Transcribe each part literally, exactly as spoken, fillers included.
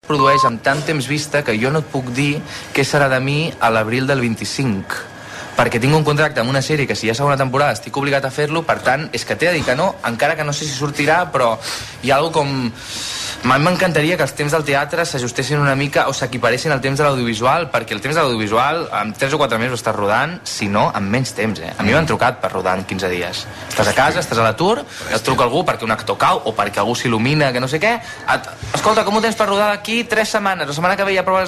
produeix amb tant temps vista que jo no et puc dir què serà de mi a l'abril del vint-i-cinc, perquè tinc un contracte amb una sèrie que si hi ha segona temporada estic obligat a fer-lo, per tant és que t'he de dir que no, encara que no sé si sortirà, però hi ha alguna com... A mi m'encantaria que els temps del teatre s'ajustessin una mica o s'equiparessin al temps de l'audiovisual, perquè el temps de l'audiovisual en tres o quatre mesos estàs rodant, si no, en menys temps, eh? A mi m'han trucat per rodar en quinze dies. Estàs a casa, estàs a l'atur, et truca algú perquè un actor cau o perquè algú s'il·lumina, que no sé què. Et... Escolta, com ho tens per rodar d'aquí tres setmanes? La setmana que ve ja proves...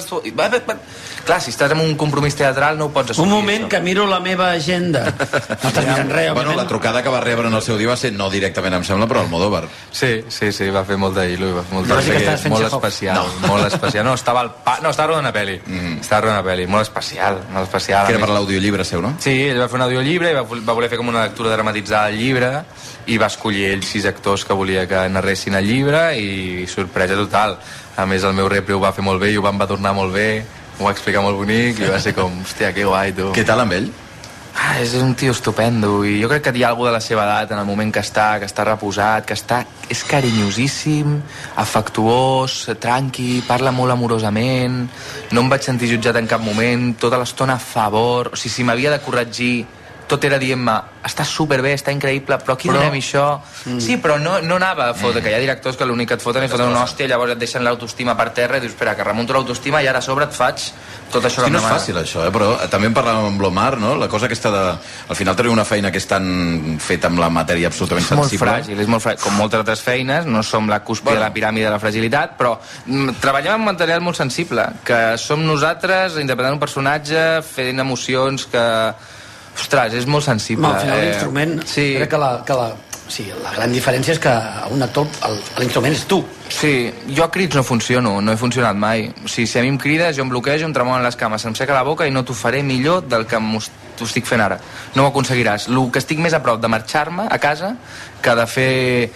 Clar, si estàs en un compromís teatral no ho pots assumir. Un moment, això. Que miro la meva agenda. No estàs mirant res, bueno, la trucada que va rebre en el seu dia va ser no directament, em sembla, però al Almodóvar. Sí, sí, sí, va fer molta il·lu, molt, no, sí que molt especial, no. molt especial. No, estava al pa... no, estava rodant una pel·li. Mm. Estava rodant una pel·li, molt especial, molt especial. Que era per l'audiollibre seu, no? Sí, ell va fer un audiollibre i va, va voler fer com una lectura dramatitzada del llibre i va escollir ell sis actors que volia que narressin el llibre i sorpresa total. A més, el meu repre ho va fer molt bé i ho van va tornar molt bé, ho va explicar molt bonic i va ser com, hòstia, que guai, tu. Què tal amb ell? Ah, és un tio estupendo i jo crec que hi ha algú de la seva edat en el moment que està, que està reposat, que està... és carinyosíssim, afectuós, tranqui, parla molt amorosament, no em vaig sentir jutjat en cap moment, tota l'estona a favor, o sigui, si m'havia de corregir tot era dient-me, està superbé, està increïble, però aquí però... donem això... Mm. Sí, però no, no anava a fotre, mm. que hi ha directors que l'únic que et foten és foten una hòstia, llavors et deixen l'autoestima per terra i dius, espera, que remunto l'autoestima i ara a sobre et faig tot això que no és fàcil, això, eh? Però també en parlàvem amb l'Omar, no? La cosa aquesta de... Al final tenir una feina que és tan feta amb la matèria absolutament sensible... És molt fràgil, és molt fràgil. Com moltes altres feines, no som la cúspide bueno. de la piràmide de la fragilitat, però mm, treballem amb material molt sensible, que som nosaltres interpretant un personatge, fent emocions que... Ostres, és molt sensible. No, al final eh... l'instrument... Sí. Crec que la... Que la... Sí, la gran diferència és que un actor, l'instrument és tu. Sí, jo a crits no funciono, no he funcionat mai. O sigui, si a mi em crides, jo em bloquejo, em tremolen les cames, em seca la boca i no t'ho faré millor del que t'ho estic fent ara. No ho aconseguiràs. El que estic més a prop de marxar-me a casa que de fer...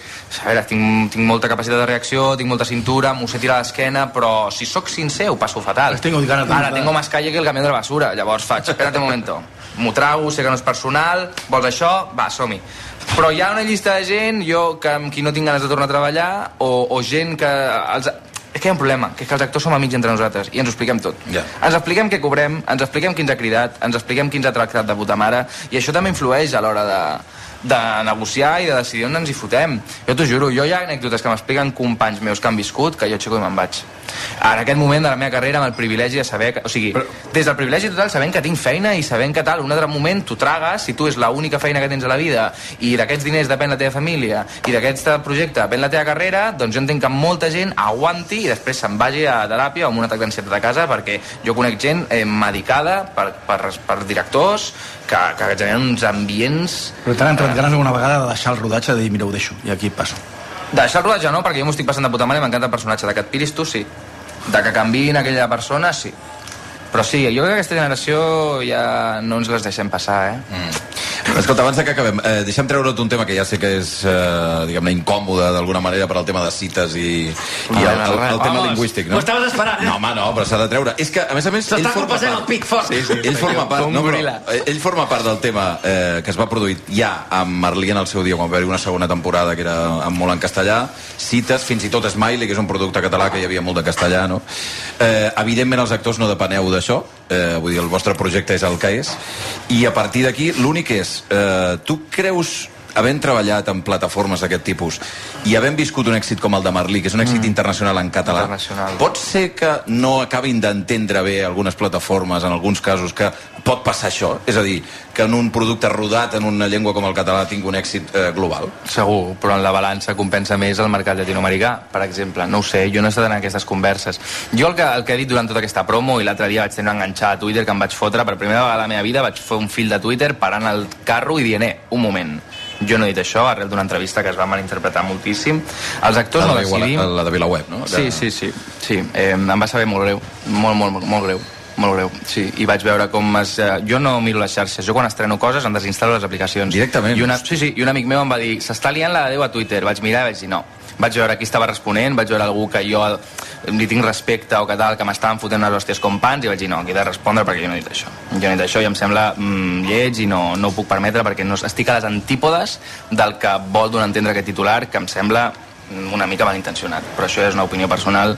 A veure, tinc, tinc molta capacitat de reacció, tinc molta cintura, m'ho sé tirar a l'esquena, però si sóc sincer ho passo fatal. Tengo ara tengo más calle que el camió de la basura. Llavors faig, espérate un momento, m'ho trago, sé que no és personal, vols això? Va, som-hi. Però hi ha una llista de gent, jo, que amb qui no tinc ganes de tornar a treballar, o, o gent que... Els... És que hi ha un problema, que és que els actors som amics entre nosaltres i ens ho expliquem tot. Yeah. Ens expliquem què cobrem, ens expliquem qui ens ha cridat, ens expliquem qui ens ha tractat de puta mare, i això també influeix a l'hora de, de negociar i de decidir on ens hi fotem. Jo t'ho juro, jo hi ha anècdotes que m'expliquen companys meus que han viscut, que jo aixeco i me'n vaig. En aquest moment de la meva carrera, amb el privilegi de saber... Que, o sigui, però... des del privilegi total, sabent que tinc feina i sabent que tal, un altre moment t'ho tragues, si tu és l'única feina que tens a la vida i d'aquests diners depèn la teva família i d'aquest projecte depèn la teva carrera, doncs jo entenc que molta gent aguanti i després se'n vagi a teràpia o amb un atac d'ansietat a casa, perquè jo conec gent eh, medicada per, per, per directors que, que generen uns ambients... Però t'han entrat ganes alguna vegada de deixar el rodatge, de dir, mira, ho deixo, i aquí passo. Deixar el rodatge no, perquè jo m'ho estic passant de puta mare i m'encanta el personatge. De que et piris tu, sí. De que canviïn aquella persona, sí. Però sí, jo crec que aquesta generació ja no ens les deixem passar, eh? Mm. Escolta, abans que acabem, eh, deixa'm treure't un tema que ja sé que és, eh, diguem-ne, incòmode d'alguna manera per al tema de cites i, i el, el, el tema Vamos. lingüístic, no? Ho estaves esperant, eh? No, home, no, però s'ha de treure. És que, a més a més, ell forma part... el pic fort. Sí, sí, ell forma part, no, però, ell forma part del tema eh, que es va produir ja amb Merlí en el seu dia, quan va haver una segona temporada que era amb molt en castellà, cites, fins i tot Smiley, que és un producte català que hi havia molt de castellà, no? Eh, evidentment, els actors no depeneu d'això, eh, vull dir, el vostre projecte és el que és, i a partir d'aquí, l'únic és, eh, tu creus, havent treballat en plataformes d'aquest tipus i havent viscut un èxit com el de Merlí, que és un èxit mm. internacional en català, pot ser que no acabin d'entendre bé algunes plataformes, en alguns casos, que pot passar això? És a dir, que en un producte rodat en una llengua com el català tingui un èxit eh, global? Segur, però en la balança compensa més el mercat llatinoamericà, per exemple. No ho sé, jo no he estat en aquestes converses. Jo el que, el que he dit durant tota aquesta promo, i l'altre dia vaig tenir una enganxada a Twitter que em vaig fotre, per primera vegada a la meva vida vaig fer un fil de Twitter parant el carro i dient, eh, un moment, jo no he dit això, arrel d'una entrevista que es va malinterpretar moltíssim. Els actors no decidim... La de VilaWeb, no? Sí, sí, sí. sí. Eh, em va saber molt greu, molt, molt, molt, molt greu. Molt greu, sí, i vaig veure com es... Eh, jo no miro les xarxes, jo quan estreno coses em desinstal·lo les aplicacions. Directament? I una, sí, sí, i un amic meu em va dir, s'està liant la de Déu a Twitter, vaig mirar i vaig dir no. Vaig veure qui estava responent, vaig veure algú que jo li tinc respecte o que tal, que m'estaven fotent unes hòsties com pans, i vaig dir no, aquí he de respondre perquè jo no he dit això. Jo no he dit això i em sembla mm, lleig i no, no ho puc permetre perquè no, estic a les antípodes del que vol donar a entendre aquest titular, que em sembla una mica malintencionat, però això és una opinió personal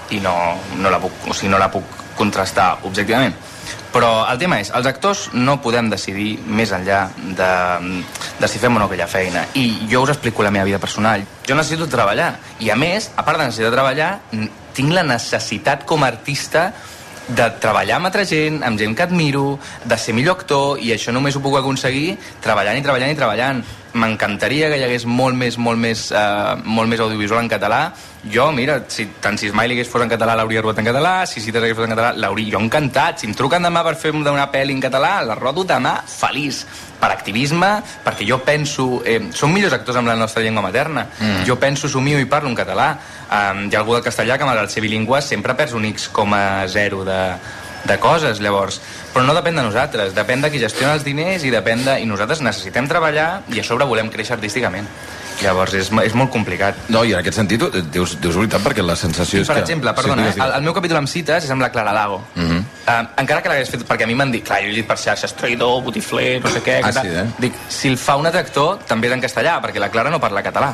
i no, no, la puc, o sigui, no la puc contrastar objectivament. Però el tema és, els actors no podem decidir més enllà de, de si fem o no aquella feina. I jo us explico la meva vida personal. Jo necessito treballar. I a més, a part de necessitar treballar, tinc la necessitat com a artista de treballar amb altra gent, amb gent que admiro, de ser millor actor, i això només ho puc aconseguir treballant i treballant i treballant. M'encantaria que hi hagués molt més, molt més, uh, molt més audiovisual en català. Jo, mira, si, tant si Smiley hagués fos en català l'hauria rodat en català, si Cites hagués fos en català l'hauria... Jo encantat. Si em truquen demà per fer una pel·li en català, la rodo demà feliç. Per activisme, perquè jo penso... Eh, som millors actors amb la nostra llengua materna. Mm. Jo penso, somio i parlo en català. Um, hi ha algú del castellà que, malgrat ser bilingüe, sempre perds un X coma zero de, de coses, llavors. Però no depèn de nosaltres, depèn de qui gestiona els diners i depèn de... I nosaltres necessitem treballar i a sobre volem créixer artísticament. Llavors és, és molt complicat. No, i en aquest sentit dius, dius veritat, perquè la sensació I, és per que... exemple, perdona, sí, el, el meu capítol amb Cites és amb la Clara Lago. Uh -huh. uh, encara que l'hagués fet, perquè a mi m'han dit, clar, jo he dit per xarxes, traïdor, botifler, no sé què... Ah, sí, eh? Dic, si el fa un altre actor, també és en castellà, perquè la Clara no parla català.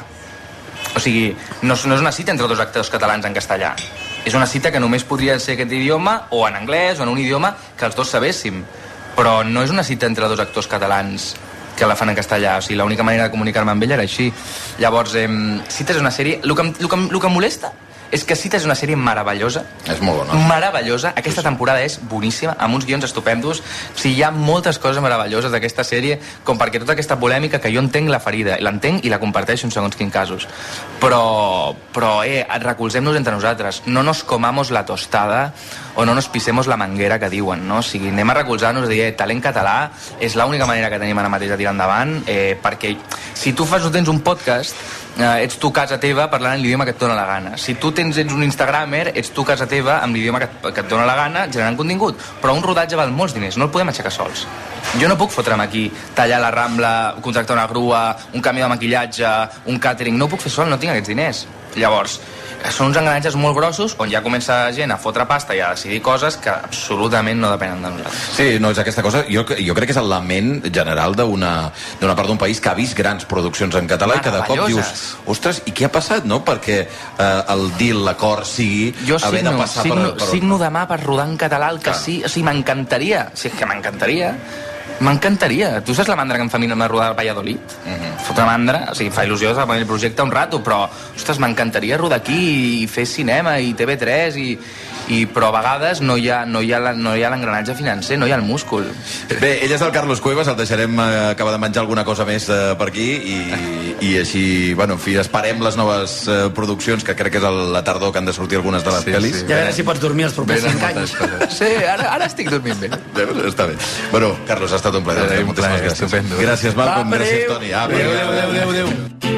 O sigui, no, no és una cita entre dos actors catalans en castellà. És una cita que només podria ser aquest idioma, o en anglès, o en un idioma que els dos sabéssim. Però no és una cita entre dos actors catalans que la fan en castellà, o sigui, l'única manera de comunicar-me amb ell era així. Llavors, eh, Cites és una sèrie... El que, el que, el que em molesta és que Cites és una sèrie meravellosa. És molt bona. Meravellosa. Aquesta temporada és boníssima, amb uns guions estupendos. O sigui, hi ha moltes coses meravelloses d'aquesta sèrie, com perquè tota aquesta polèmica, que jo entenc la ferida, l'entenc i la comparteixo en segons quins casos. Però, però eh, recolzem-nos entre nosaltres. No nos comamos la tostada o no nos pisemos la manguera, que diuen, no? O sigui, anem a recolzar-nos i dir, eh, talent català és l'única manera que tenim ara mateix de tirar endavant, eh, perquè si tu fas o tens un podcast, eh, ets tu casa teva parlant en l'idioma que et dona la gana. Si tu tens, ets un instagramer, ets tu casa teva amb l'idioma que, que et dona la gana generant contingut. Però un rodatge val molts diners, no el podem aixecar sols. Jo no puc fotre'm aquí, tallar la Rambla, contractar una grua, un camió de maquillatge, un càtering, no ho puc fer sol, no tinc aquests diners. Llavors, són uns engranatges molt grossos on ja comença gent a fotre pasta i a decidir coses que absolutament no depenen de nosaltres. Sí, no, és aquesta cosa. Jo, jo crec que és el lament general d'una part d'un país que ha vist grans produccions en català i que de cop dius, ostres, i què ha passat, no? Perquè eh, el deal, l'acord sigui jo haver signo, de passar signo, per... per... signo demà per rodar en català el que Clar. sí, o sigui, m'encantaria, o sigui, que m'encantaria M'encantaria. Tu saps la mandra que em fa a mi anar a rodar a Valladolid? Uh-huh. Fotre mandra, o sigui, fa il·lusió de el projecte un rato, però, ostres, m'encantaria rodar aquí i fer cinema i T V tres i... I, però a vegades no hi ha, no hi ha, la, no hi ha l'engranatge financer, no hi ha el múscul. Bé, ell és el Carlos Cuevas, el deixarem eh, acabar de menjar alguna cosa més eh, per aquí i, i així, bueno, en fi, esperem les noves eh, produccions, que crec que és el, la tardor que han de sortir algunes de les sí, pel·lis. Sí. Ja a veure si pots dormir els propers cinc anys. Sí, ara, ara estic dormint bé. bé. Està bé. Bueno, Carlos, ha estat un plaer. Sí, moltíssimes gràcies. Estupendo. Gràcies, Malcolm. Va, gràcies, Toni. Adéu, adéu, adéu, adéu.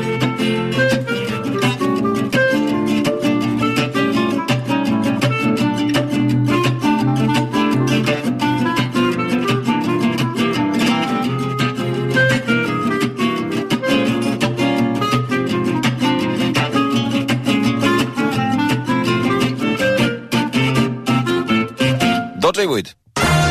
dotze i vuit.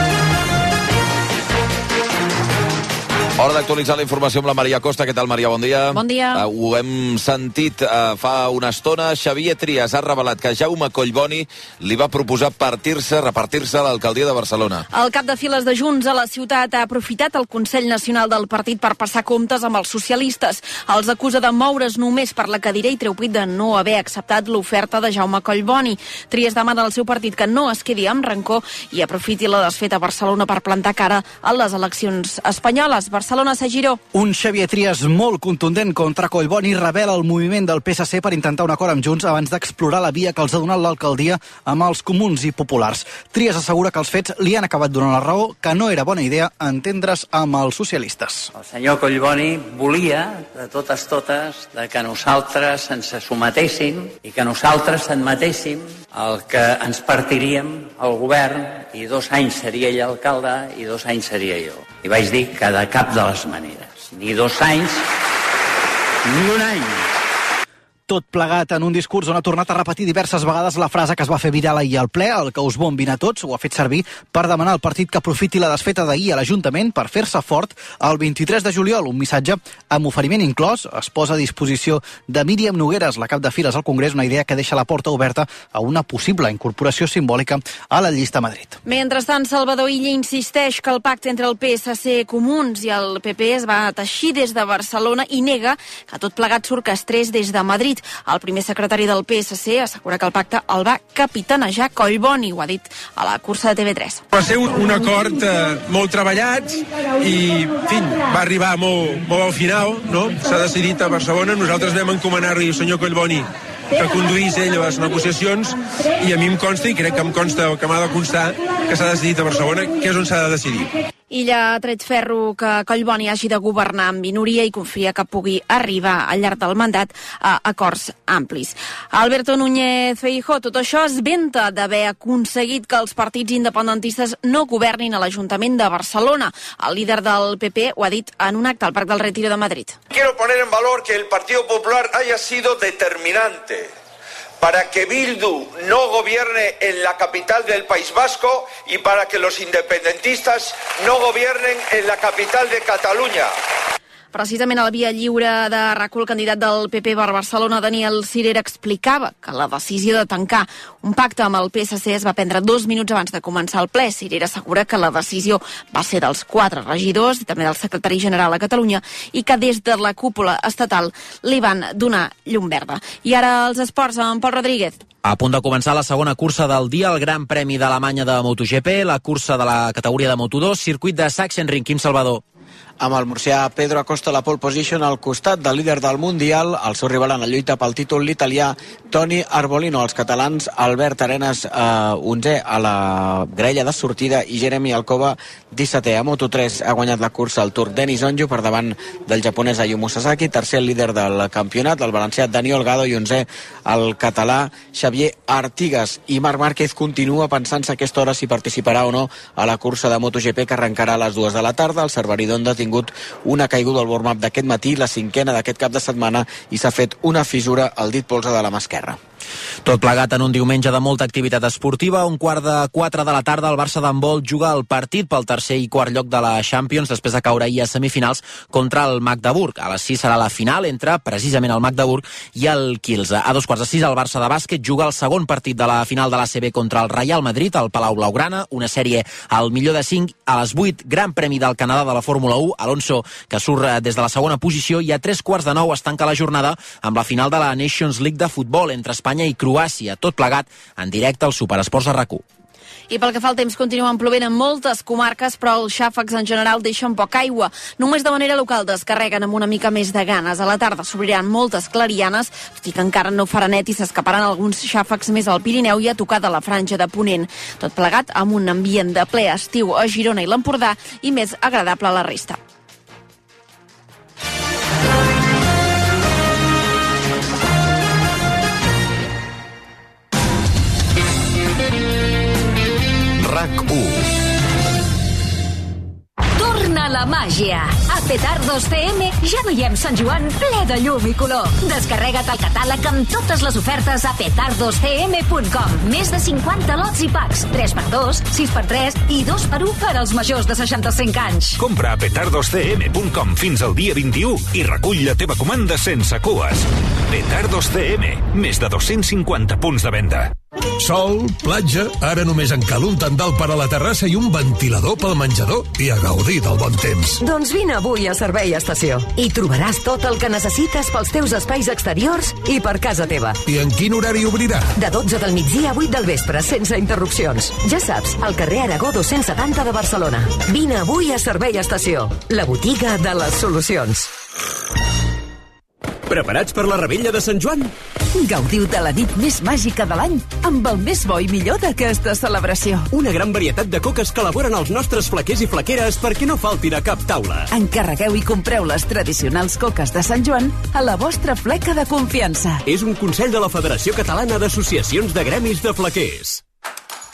Hora d'actualitzar la informació amb la Maria Costa. Què tal, Maria? Bon dia. Bon dia. Uh, ho hem sentit uh, fa una estona. Xavier Trias ha revelat que Jaume Collboni li va proposar partir-se, repartir-se a l'alcaldia de Barcelona. El cap de files de Junts a la ciutat ha aprofitat el Consell Nacional del partit per passar comptes amb els socialistes. Els acusa de moure's només per la cadira i treu pit de no haver acceptat l'oferta de Jaume Collboni. Trias demana al seu partit que no es quedi amb rancor i aprofiti la desfeta a Barcelona per plantar cara a les eleccions espanyoles. Barcelona, Sagiró. Un Xavier Trias molt contundent contra Collboni revela el moviment del P S C per intentar un acord amb Junts abans d'explorar la via que els ha donat l'alcaldia amb els comuns i populars. Trias assegura que els fets li han acabat donant la raó, que no era bona idea entendre's amb els socialistes. El senyor Collboni volia, de totes totes, de que nosaltres ens sometéssim i que nosaltres admetéssim el que ens partiríem al govern i dos anys seria ell alcalde i dos anys seria jo. I vaig dir que de cap de les maneres. Ni dos anys, ni un any. Tot plegat en un discurs on ha tornat a repetir diverses vegades la frase que es va fer viral ahir al ple, el que us bombin a tots, ho ha fet servir per demanar al partit que aprofiti la desfeta d'ahir a l'Ajuntament per fer-se fort el vint-i-tres de juliol. Un missatge amb oferiment inclòs es posa a disposició de Míriam Nogueres, la cap de files al Congrés, una idea que deixa la porta oberta a una possible incorporació simbòlica a la llista a Madrid. Mentrestant, Salvador Illa insisteix que el pacte entre el P S C, Comuns i el P P es va teixir des de Barcelona i nega que tot plegat surt castrés des de Madrid. El primer secretari del P S C assegura que el pacte el va capitanejar Collboni, ho ha dit a la cursa de T V tres. Va ser un, un acord eh, molt treballat i, en fi, va arribar molt, molt al final, no? S'ha decidit a Barcelona, nosaltres vam encomanar-li al senyor Collboni que conduís ell a les negociacions i a mi em consta, i crec que em consta o que m'ha de constar, que s'ha decidit a Barcelona, que és on s'ha de decidir. Illa ha tret ferro que Collboni hagi de governar en minoria i confia que pugui arribar al llarg del mandat a acords amplis. Alberto Núñez Feijóo, tot això es venta d'haver aconseguit que els partits independentistes no governin a l'Ajuntament de Barcelona. El líder del P P ho ha dit en un acte al Parc del Retiro de Madrid. Quiero poner en valor que el Partido Popular haya sido determinante para que Bildu no gobierne en la capital del País Vasco y para que los independentistas no gobiernen en la capital de Cataluña. Precisament a la Via Lliure de RAC-u, el candidat del P P per Barcelona, Daniel Sirera, explicava que la decisió de tancar un pacte amb el P S C es va prendre dos minuts abans de començar el ple. Sirera assegura que la decisió va ser dels quatre regidors i també del secretari general a Catalunya i que des de la cúpula estatal li van donar llum verda. I ara els esports amb Pol Rodríguez. A punt de començar la segona cursa del dia, el Gran Premi d'Alemanya de MotoGP, la cursa de la categoria de Moto dos, circuit de Sachsenring. Quim Salvador. Amb el murcià Pedro Acosta a la pole position al costat del líder del Mundial, el seu rival en la lluita pel títol, l'italià Toni Arbolino. Els catalans Albert Arenas, eh, onzè a la graella de sortida, i Jeremy Alcoba, dissetè. A Moto tres ha guanyat la cursa el turc Denis Onjo per davant del japonès Ayumu Sasaki, tercer el líder del campionat, el valencià Daniel Gado, i onzè el català Xavier Artigas. I Marc Márquez continua pensant-se a aquesta hora si participarà o no a la cursa de MotoGP que arrencarà a les dues de la tarda. El Cerverí d'Onda ha tingut una caiguda al warm-up d'aquest matí, la cinquena d'aquest cap de setmana, i s'ha fet una fissura al dit polze de la mà esquerra. Tot plegat en un diumenge de molta activitat esportiva. Un quart de quatre de la tarda el Barça d'handbol juga el partit pel tercer i quart lloc de la Champions després de caure ahir a semifinals contra el Magdeburg. A les sis serà la final entre precisament el Magdeburg i el Kielce. A dos quarts de sis el Barça de bàsquet juga el segon partit de la final de l'A C B contra el Real Madrid al Palau Blaugrana, una sèrie al millor de cinc. A les vuit, Gran Premi del Canadà de la Fórmula u, Alonso que surt des de la segona posició, i a tres quarts de nou es tanca la jornada amb la final de la Nations League de futbol entre Espanya i Croàcia. Tot plegat en directe al Superesports a RAC-u. I pel que fa al temps, continuen plovent en moltes comarques, però els xàfecs en general deixen poca aigua. Només de manera local descarreguen amb una mica més de ganes. A la tarda s'obriran moltes clarianes, tot i que encara no farà net i s'escaparan alguns xàfecs més al Pirineu i a tocar de la franja de Ponent. Tot plegat amb un ambient de ple estiu a Girona i l'Empordà i més agradable a la resta. RAC-u. Torna la màgia. A Petardos C M ja veiem Sant Joan ple de llum i color. Descarrega't el catàleg amb totes les ofertes a petardos c m punt com. Més de cinquanta lots i packs. tres per dos, sis per tres i dos per u per als majors de seixanta-cinc anys. Compra a petardos c m punt com fins al dia vint-i-u i recull la teva comanda sense cues. Petardos C M, més de dos-cents cinquanta punts de venda. Sol, platja, ara només en cal un tendal per a la terrassa i un ventilador pel menjador i a gaudir del bon temps. Doncs vine avui a Servei Estació. Hi trobaràs tot el que necessites pels teus espais exteriors i per casa teva. I en quin horari obrirà? De dotze del migdia a vuit del vespre, sense interrupcions. Ja saps, al carrer Aragó dos-cents setanta de Barcelona. Vine avui a Servei Estació, la botiga de les solucions. Preparats per la revetlla de Sant Joan? Gaudiu de la nit més màgica de l'any amb el més bo i millor d'aquesta celebració. Una gran varietat de coques que elaboren els nostres flaquers i flaqueres perquè no faltin a cap taula. Encarregueu i compreu les tradicionals coques de Sant Joan a la vostra fleca de confiança. És un consell de la Federació Catalana d'Associacions de Gremis de Flaquers.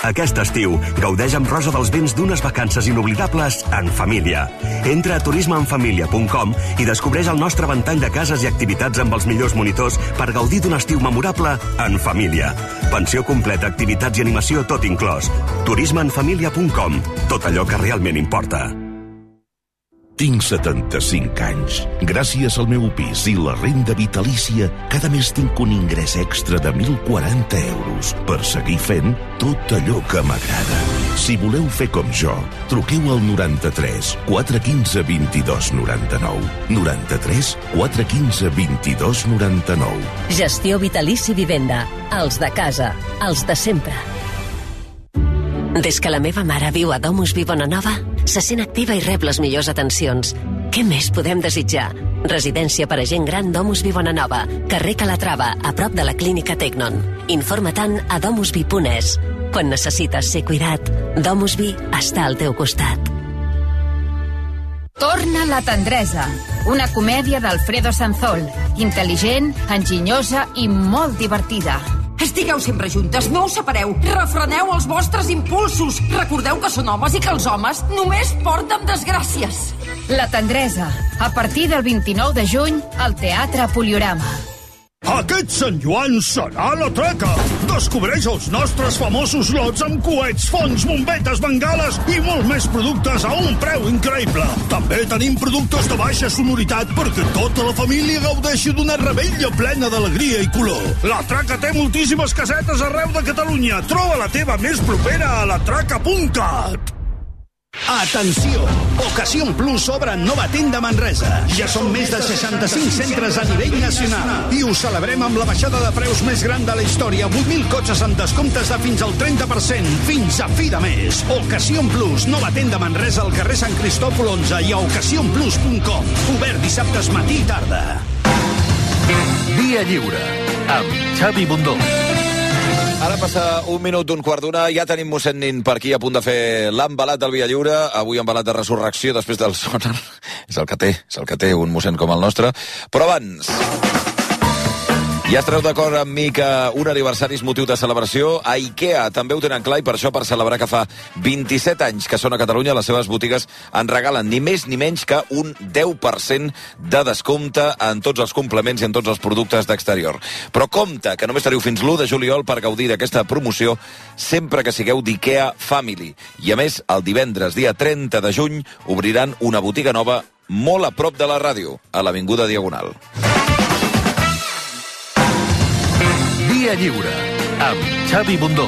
Aquest estiu, gaudeix amb Rosa dels Vents d'unes vacances inoblidables en família. Entra a turisme en família punt com i descobreix el nostre ventall de cases i activitats amb els millors monitors per gaudir d'un estiu memorable en família. Pensió completa, activitats i animació tot inclòs. turisme en família punt com. Tot allò que realment importa. Tinc setanta-cinc anys. Gràcies al meu pis i la renda vitalícia, cada mes tinc un ingrés extra de mil quaranta euros per seguir fent tot allò que m'agrada. Si voleu fer com jo, truqueu al noranta-tres quatre quinze vint-i-dos noranta-nou. noranta-tres quatre quinze vint-i-dos noranta-nou. Gestió Vitalici Vivenda. Els de casa. Els de sempre. Des que la meva mare viu a Domus Vi Bonanova, se sent activa i rep les millors atencions. Què més podem desitjar? Residència per a gent gran Domus Vi Bonanova, carrer Calatrava, a prop de la clínica Tecnon. Informa-te'n a domusvi punt es. Quan necessites ser cuidat, Domus Vi està al teu costat. Torna la tendresa, una comèdia d'Alfredo Sanzol, intel·ligent, enginyosa i molt divertida. Estigueu sempre juntes, no us separeu. Refreneu els vostres impulsos. Recordeu que són homes i que els homes només porten desgràcies. La tendresa, a partir del vint-i-nou de juny, al Teatre Poliorama. Aquest Sant Joan serà la traca. Descobreix els nostres famosos lots amb coets, fonts, bombetes, bengales i molt més productes a un preu increïble. També tenim productes de baixa sonoritat perquè tota la família gaudeixi d'una revetlla plena d'alegria i color. La traca té moltíssimes casetes arreu de Catalunya. Troba la teva més propera a la traca punt cat. Atenció! Ocasión Plus obre nova tenda a Manresa. Ja són més de seixanta-cinc centres a nivell nacional. I ho celebrem amb la baixada de preus més gran de la història. vuit mil cotxes amb descomptes de fins al trenta per cent. Fins a fi de mes. Ocasión Plus, nova tenda a Manresa al carrer Sant Cristòfol onze i a ocasión plus punt com. Obert dissabtes matí i tarda. Via Lliure, amb Xavi Bundó. Ara passa un minut d'un quart d'una, ja tenim mossèn Nin per aquí a punt de fer l'embalat del Via Lliure, avui embalat de resurrecció després del sonar. És el que té, és el que té un mossèn com el nostre. Però abans, ja estareu d'acord amb mi que un aniversari és motiu de celebració. A IKEA també ho tenen clar i per això, per celebrar que fa vint-i-set anys que són a Catalunya, les seves botigues en regalen ni més ni menys que un deu per cent de descompte en tots els complements i en tots els productes d'exterior. Però compte, que només teniu fins l'u de juliol per gaudir d'aquesta promoció sempre que sigueu d'IKEA Family. I a més, el divendres, dia trenta de juny, obriran una botiga nova molt a prop de la ràdio, a l'Avinguda Diagonal. Via Lliure, amb Xavi Bundó.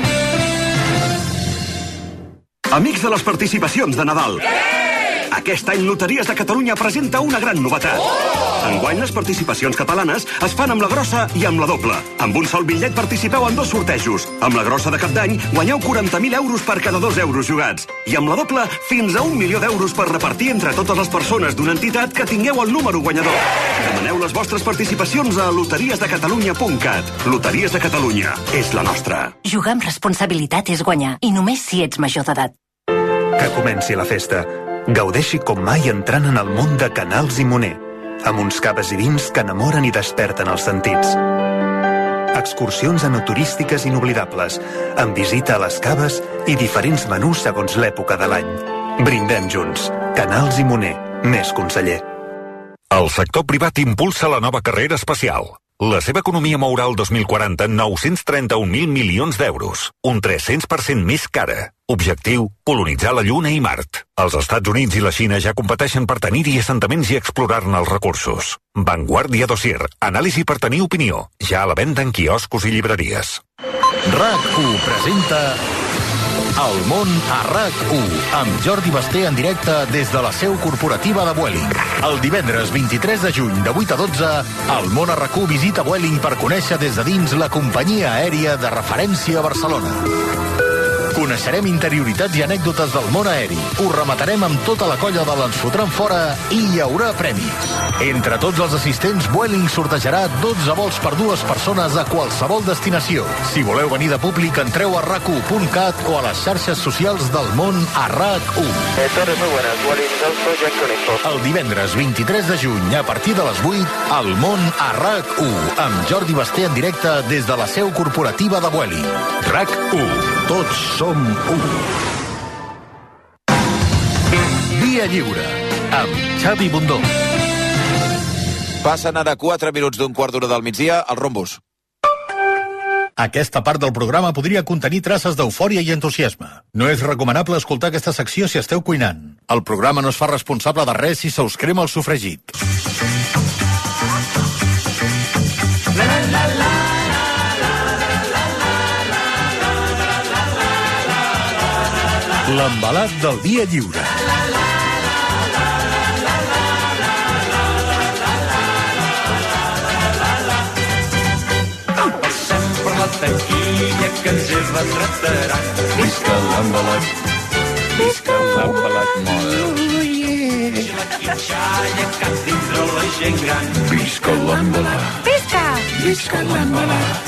Amics de les participacions de Nadal. Aquest any Loteries de Catalunya presenta una gran novetat. Enguany les participacions catalanes es fan amb la grossa i amb la doble. Amb un sol bitllet participeu en dos sortejos. Amb la grossa de Cap d'Any guanyeu quaranta mil euros per cada dos euros jugats. I amb la doble fins a un milió d'euros per repartir entre totes les persones d'una entitat que tingueu el número guanyador. Demaneu les vostres participacions a loteries de catalunya punt cat. Loteries de Catalunya és la nostra. Jugar amb responsabilitat és guanyar, i només si ets major d'edat. Que comenci la festa. Gaudeixi com mai entrant en el món de Canals i Moner, amb uns caves i vins que enamoren i desperten els sentits. Excursions enoturístiques inoblidables, amb visita a les caves i diferents menús segons l'època de l'any. Brindem junts. Canals i Moner, més conseller. El sector privat impulsa la nova carrera espacial. La seva economia mourà el dos mil quaranta nou-cents trenta-un mil milions d'euros, un tres-cents per cent més cara. Objectiu, colonitzar la Lluna i Mart. Els Estats Units i la Xina ja competeixen per tenir-hi assentaments i explorar-ne els recursos. Vanguardia Dossier, anàlisi per tenir opinió, ja a la venda en quioscos i llibreries. RAC u presenta El món a RAC u, amb Jordi Basté en directe des de la seu corporativa de Vueling. El divendres vint-i-tres de juny de vuit a dotze, El món a RAC u visita Vueling per conèixer des de dins la companyia aèria de referència a Barcelona. Coneixerem interioritats i anècdotes del món aeri. Ho rematarem amb tota la colla de l'Ens fotran fora i hi haurà premis. Entre tots els assistents, Vueling sortejarà dotze vols per dues persones a qualsevol destinació. Si voleu venir de públic, entreu a rac u punt cat o a les xarxes socials del món a RAC u. El divendres vint-i-tres de juny, a partir de les vuit, El món a RAC u, amb Jordi Basté en directe des de la seu corporativa de Vueling. RAC u. Tots som u. Via Lliure, amb Xavi Bundó. Passen ara quatre minuts d'un quart d'hora del migdia al Rombus. Aquesta part del programa podria contenir traces d'eufòria i entusiasme. No és recomanable escoltar aquesta secció si esteu cuinant. El programa no es fa responsable de res si se us crema el sofregit. L'embalat del Dia Lliure. Tanquilla que ens és retrataran. Visca l'embalat. Visca l'embalat. La quitxalla que dintre la gent gran. Visca l'embalat. Visca! Visca l'embalat.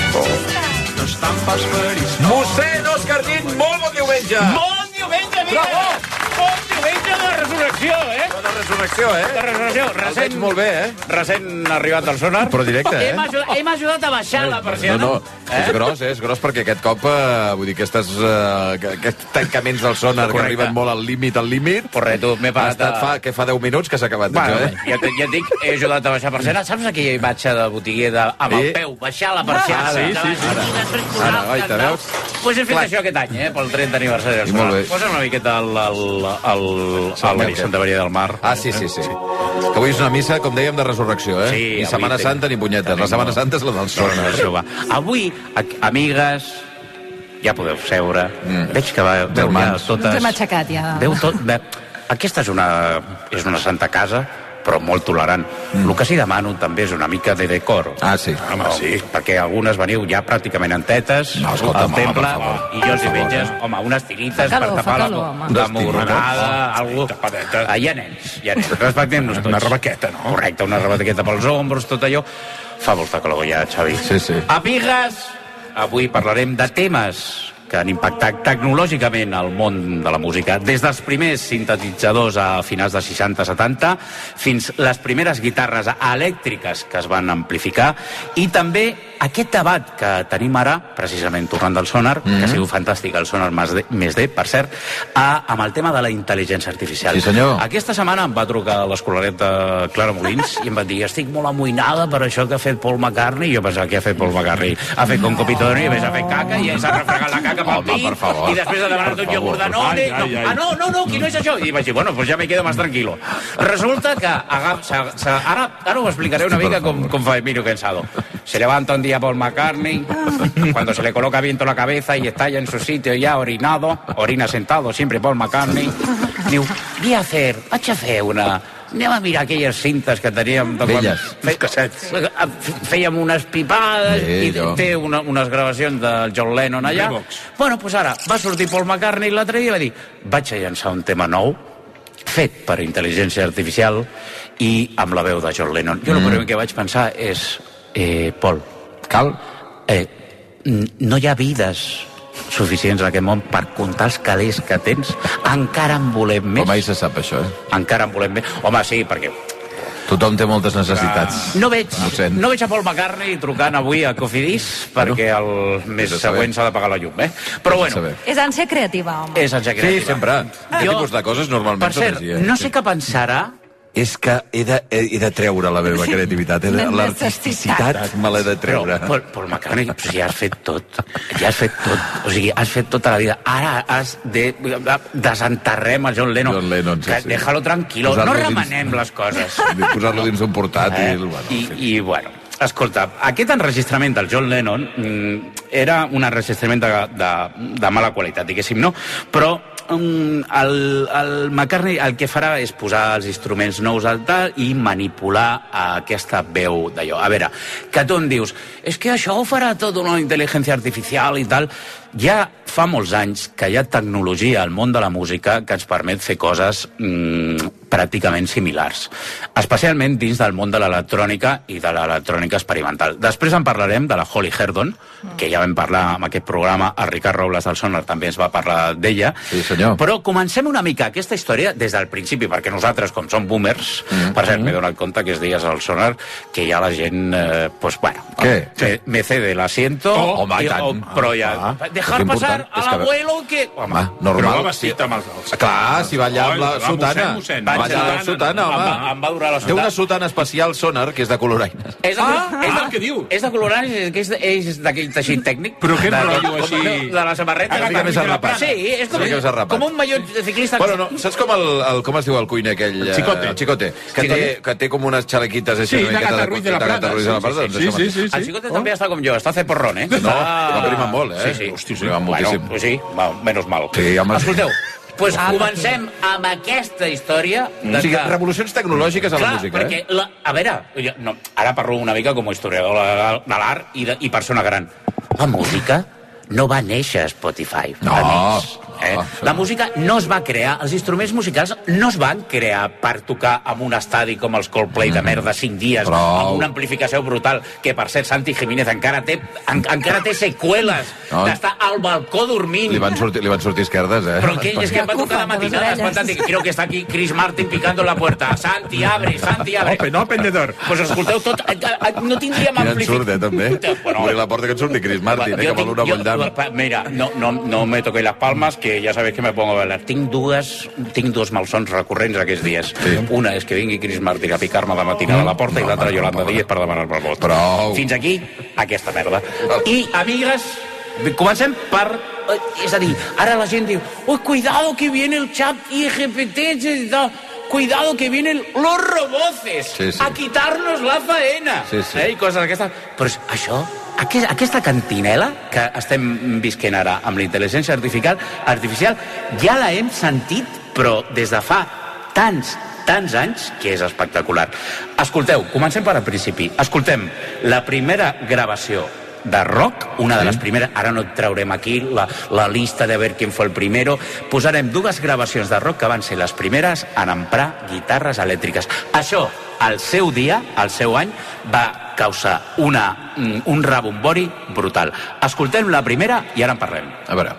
No estan pas ferits. Mossèn Òscar Nin, molt bon diumenge. Bon diumenge, amiga. Bravo. Bon diumenge de resurrecció, eh? De resurrecció, eh? De resurrecció. Recent, veig molt bé, eh? Recent arribat al sonar. Però directe, eh? Hem ajudat, hem ajudat a baixar la persiana. No, no, eh? és gros, eh? És gros perquè aquest cop, eh, vull dir, aquestes, eh, aquests tancaments del sonar que arriben molt al límit, al límit... Correcte, m'he parat... Ha estat fa, que fa deu minuts que s'ha acabat, bueno, això, eh? Ja, ja et dic, he ajudat a baixar persiana. Saps aquella imatge de botiguer de, amb el peu, baixar la persiana? Ah, sí, sí, sí. Ara, ara, guaita, veus? Doncs pues hem fet això aquest any, eh? Pel trenta aniversari del sonar. Posa una miqueta al... al, al al Maria Santa Maria del Mar. Ah, sí, sí, sí. Que avui és una missa, com dèiem, de resurrecció, eh? Sí, ni Setmana Santa ni punyetes. La Setmana Santa és la del sonar. Avui, amigues, ja podeu seure. Mm. Veig que va, veu ja totes... Ens hem aixecat, ja. Veu tot... Ve... Aquesta és una, és una santa casa, però molt tolerant. Mm. El que sí demano també és una mica de decor. Ah, sí. Home, no, sí. Perquè algunes veniu ja pràcticament en tetes no, escolta, al temple, home, i jo els diumenges, eh? home, unes tirites calor, per tapar calor, la, la morronada, algú... Hi ha nens, hi ha nens. Respectem-nos tots. Una rebaqueta, no? Correcte, una rebaqueta pels ombros, tot allò. Fa molta calor ja, Xavi. Sí, sí. Amigues, avui parlarem de temes que han impactat tecnològicament el món de la música. Des dels primers sintetitzadors a finals de seixanta setanta fins les primeres guitarres elèctriques que es van amplificar i també aquest debat que tenim ara, precisament tornant del sonar, mm-hmm. que ha sigut fantàstic, el sonar més D, per cert, a, amb el tema de la intel·ligència artificial. Sí, senyor. Aquesta setmana em va trucar l'escolareta Clara Molins i em va dir, estic molt amoïnada per això que ha fet Paul McCartney. I jo pensava, què ha fet Paul McCartney? Ha fet com Copitoni, i ha fet caca, i s'ha refregat la caca pel pit, i després de demanar-te un iogurt de none. Ah, no, no, no, qui no és això? I vaig dir, bueno, pues ya me quedo más tranquilo. Resulta que agaf, sa, sa, ara, ara ho explicaré una mica com, com fa Emilio Pensado. Se levanta un día Paul McCartney, cuando se le coloca viento la cabeza y está ya en su sitio ya orinado, orina sentado, siempre Paul McCartney, diu, voy a hacer, vaig a fer una... Anem a mirar aquelles cintes que teníem... Velles. Fe, fèiem unes pipades sí, i jo. té una, unes gravacions del John Lennon allà. Bueno, doncs pues ara va sortir Paul McCartney l'altre dia i va dir, vaig a llançar un tema nou fet per intel·ligència artificial i amb la veu de John Lennon. Jo mm. el primer que vaig pensar és, eh, Paul, cal? Eh, no hi ha vides suficients en aquest món per comptar els calés que tens. Encara en volem més. Com mai se sap això, eh? Encara en volem més. Home, sí, perquè... Tothom té moltes necessitats. No veig, no veig a Paul McCartney trucant avui a Cofidis perquè el mes següent s'ha de pagar la llum, eh? Però bueno... És ànsia creativa, home. És ànsia creativa. Sí, sempre. Aquest tipus de coses normalment... Per cert, no sé què pensarà... És que he de, he de treure la meva creativitat, he de, l'artisticitat me l'he de treure. Però, Paul, Paul McCartney, o sigui, has fet tot, ja has fet tot, o sigui, has fet tota la vida. Ara has de... desenterrem a John Lennon. John Lennon, sí, que sí. Déjalo tranquilo, no remenem les coses. Posar-lo dins un portàtil... Eh? Bueno, I, I, bueno, escolta, aquest enregistrament del John Lennon mm, era un enregistrament de, de, de mala qualitat, diguéssim, no? Però Um, el, el McCartney el que farà és posar els instruments nous al tal i manipular aquesta veu d'allò. A veure, que tu em dius, és que això ho farà tot una intel·ligència artificial i tal. Ja fa molts anys que hi ha tecnologia al món de la música que ens permet fer coses mm, pràcticament similars, especialment dins del món de l'electrònica i de l'electrònica experimental. Després en parlarem de la Holly Herdon, que ja vam parlar en aquest programa, el Ricard Robles del Sonar també ens va parlar d'ella. Sí, senyor. Però comencem una mica aquesta història des del principi, perquè nosaltres, com som boomers, mm. per cert, m'he donat compte que és dies al Sonar, que ja la gent, eh, pues bueno, Què? me cede l'asiento, Oh, home, i tant. o, però ja, Ah, dejar és passar important, a és que- l'abuelo que... Home, normal. Però va vestit amb els... els Clar, si va allà amb la Oi, va, sotana. mossèn, mossèn. Va allà amb la sotana, Em home. va- em va durar la Té sotana. una sotana especial Sonar, que és de coloraines. És de, ah, és de, què diu? És de colorants, és, de- és d'aquell teixit tècnic. Però quin de, rotllo com- així? De, de la samarreta. Una mica més arrapat. Sí, és com, Una mica més arrapat. com un mallot de ciclista. Bueno, no, saps com el, el com es diu el cuiner aquell? El Chicote. El Chicote, que, Chicote. té, que té com unes xalequites així. Sí, una miqueta d'Agatha Ruiz de la d'Agatha Plata. Ruiz de la Plata, Sí, doncs sí, això sí, mateix. sí, sí. El Chicote també està com jo, està ceporrón, eh? No, va prima molt, eh? Sí, sí. Hosti, sí, va moltíssim. Bueno, pues sí, va, menys mal. Sí, home. Escolteu, pues comencem amb aquesta història de O sigui, que... revolucions tecnològiques a la Clar, música, perquè, eh? la, a veure, jo, no, ara parlo una mica com a historiador de, de l'art i, de, i persona gran. La música no va néixer a Spotify. No, amics, eh? no, La música no es va crear, els instruments musicals no es van crear per tocar en un estadi com els Coldplay de merda cinc dies, Prou. amb una amplificació brutal, que per cert Santi Jiménez encara té, en, encara té seqüeles No. d'estar al balcó dormint. Li van sortir, li van sortir esquerdes, eh? Però que, és que em va tocar de matinada, és fantàstic. Creo que està aquí Chris Martin picando la puerta. Santi, abre, Santi, abre. Open, open the door. Pues escolteu tot, eh, eh, no tindríem Mira, en amplificació. surt, eh, també. Bueno, Obri la porta que et surti Chris Martin, eh, que vol una Voldam. Mira, no, no, no me toquéis las palmas, que ja sabeu que me pongo a bailar. Tinc dues, tinc dos malsons recurrents aquests dies. Sí. Una és que vingui Chris Martin a picar-me de matinada a la porta, no, i l'altra Yolanda Díez per demanar-me el vot. Prou. Fins aquí, aquesta merda. I, amigues, comencem per... És a dir, ara la gent diu, oh, cuidado que viene el chat I G P T, cuidado que vienen los roboces Sí, sí. a quitarnos la faena. Sí, sí. Eh, i coses d'aquestes. Però és això, aquest, aquesta cantinela que estem visquent ara amb la intel·ligència artificial, artificial ja la hem sentit, però des de fa tants, tants anys, que és espectacular. Escolteu, comencem per al principi. Escoltem la primera gravació de rock, una de les primeres, ara no et traurem aquí la, la lista de ver quién fue el primero, posarem dues gravacions de rock que van ser les primeres en emprar guitarres elèctriques. Això, al seu dia, al seu any, va causar una, un rebombori brutal. Escoltem la primera i ara en parlem. A veure.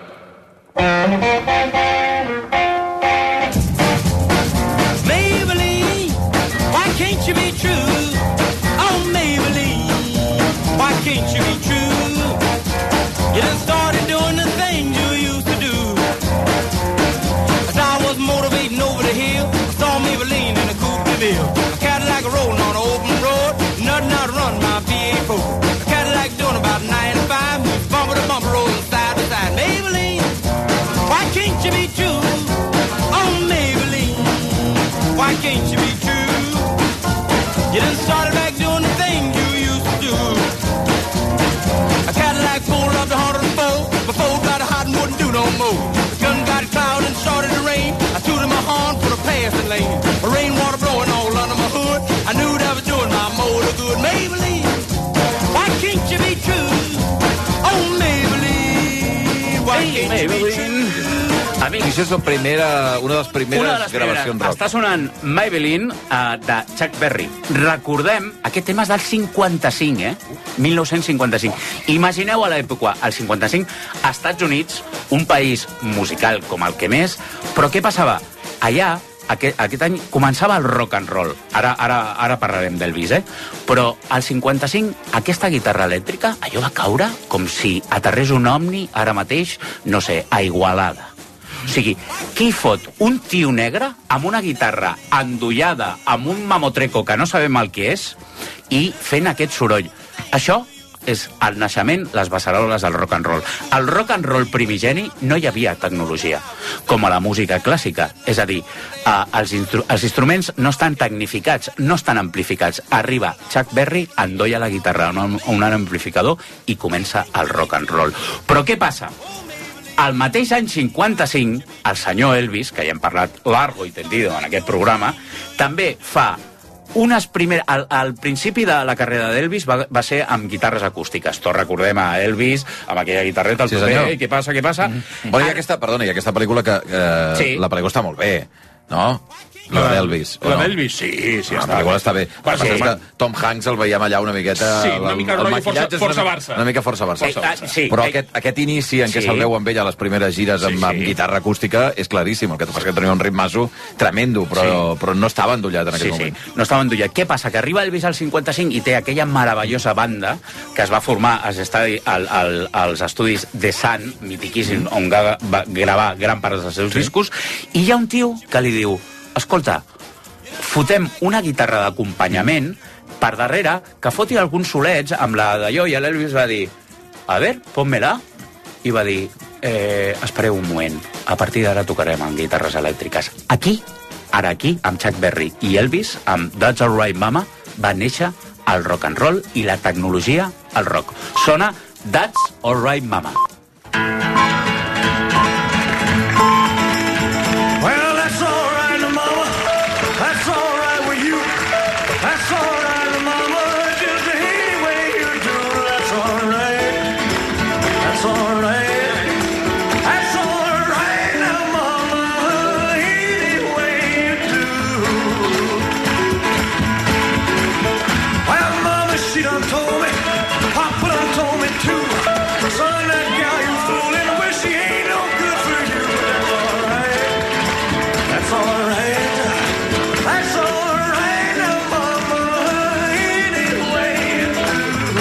Maybelline, why can't you be true? Oh, Maybelline, why can't you be true? You done started doing the things you used to do. As I was motivating over the hill, I saw Maybelline in a coupe de ville. A Cadillac rolling on an open road, nothing out to run my V eight four. A Cadillac doing about ninety-five, bumper to bumper rolling side to side. Maybelline, why can't you be true? Oh, Maybelline, why can't you be true? You done started back doing the things you used to do. A Cadillac pulled up to one hundred four, before it got hot and wouldn't do no more. The gun got cloud and started to rain. I tooted my horn for the passing lane. The rainwater blowing all under my hood. I knew that was doing my motor good. Maybelline, why can't you be true? Oh, Maybelline, why can't you be true? Amics, Això és la primera, una de les primeres una de les gravacions primeres. rock. Està sonant Maybelline uh, de Chuck Berry. Recordem, aquest tema és del cinquanta-cinc, eh? mil nou-cents cinquanta-cinc. Imagineu a l'època, al cinquanta-cinc, als Estats Units, un país musical com el que més, però què passava? Allà, aquest, aquest any, començava el rock and roll. Ara, ara, ara parlarem d'Elvis, eh? Però al cinquanta-cinc, aquesta guitarra elèctrica, allò va caure com si aterrés un omni ara mateix, no sé, a Igualada. O sigui, què hi fot un tio negre amb una guitarra endollada amb un mamotreco que no sabem el que és i fent aquest soroll? Això és el naixement, les beceroles del rock and roll. Al rock and roll primigeni no hi havia tecnologia, com a la música clàssica. És a dir, eh, els, instru els instruments no estan tecnificats, no estan amplificats. Arriba Chuck Berry, endolla la guitarra en un, un amplificador i comença el rock and roll. Però què passa? Al mateix any cinquanta-cinc, el senyor Elvis, que ja hem parlat largo i tendido en aquest programa, també fa unes primeres... Al, al principi de la carrera d'Elvis va, va ser amb guitarres acústiques. Tots recordem a Elvis, amb aquella guitarreta, al Sí, proper, senyor. "Ei, què passa, què passa?" Mm -hmm. Bueno, hi ha aquesta, perdona, hi ha aquesta pel·lícula que... Eh, Sí. La pel·lícula està molt bé, no? La d'Elvis. La d'Elvis, sí, sí. La pel·lícula està bé. Sí. Tom Hanks el veiem allà una miqueta... Sí, una mica el, el força, força una, Barça. Una mica força Barça. Força Barça. Sí, Però aquest, aquest inici en què sí. se'l veu amb ell a les primeres gires amb, sí, sí. amb guitarra acústica és claríssim. El que passa que tenia un ritmazo tremendo, però, sí. però no estava endollat en aquell sí, moment. Sí, no estava endollat. Què passa? Que arriba Elvis al cinquanta-cinc i té aquella meravellosa banda que es va formar als, estadi, al, al, als estudis de Sun, mitiquíssim, on va gravar gran part dels seus sí. discos, i hi ha un tio que li diu: escolta, fotem una guitarra d'acompanyament per darrere que foti alguns solets amb la d'allò, i l'Elvis va dir: a ver, ponme-la. I va dir: eh, espereu un moment, a partir d'ara tocarem amb guitarres elèctriques. Aquí, ara aquí, amb Chuck Berry i Elvis, amb That's Alright Mama, va néixer el rock and roll i la tecnologia al rock. Sona That's Alright Mama. Well, that's all right, mama. That's all right with you. That's all right, mama. Just any way you do. That's all right. That's all right. That's all right now, mama. Any way you do. Well, mama, she done told me. Papa done told me too. Son, that gal you fooling with, she ain't no good for you. That's all right. That's all right now, mama. Any way you do.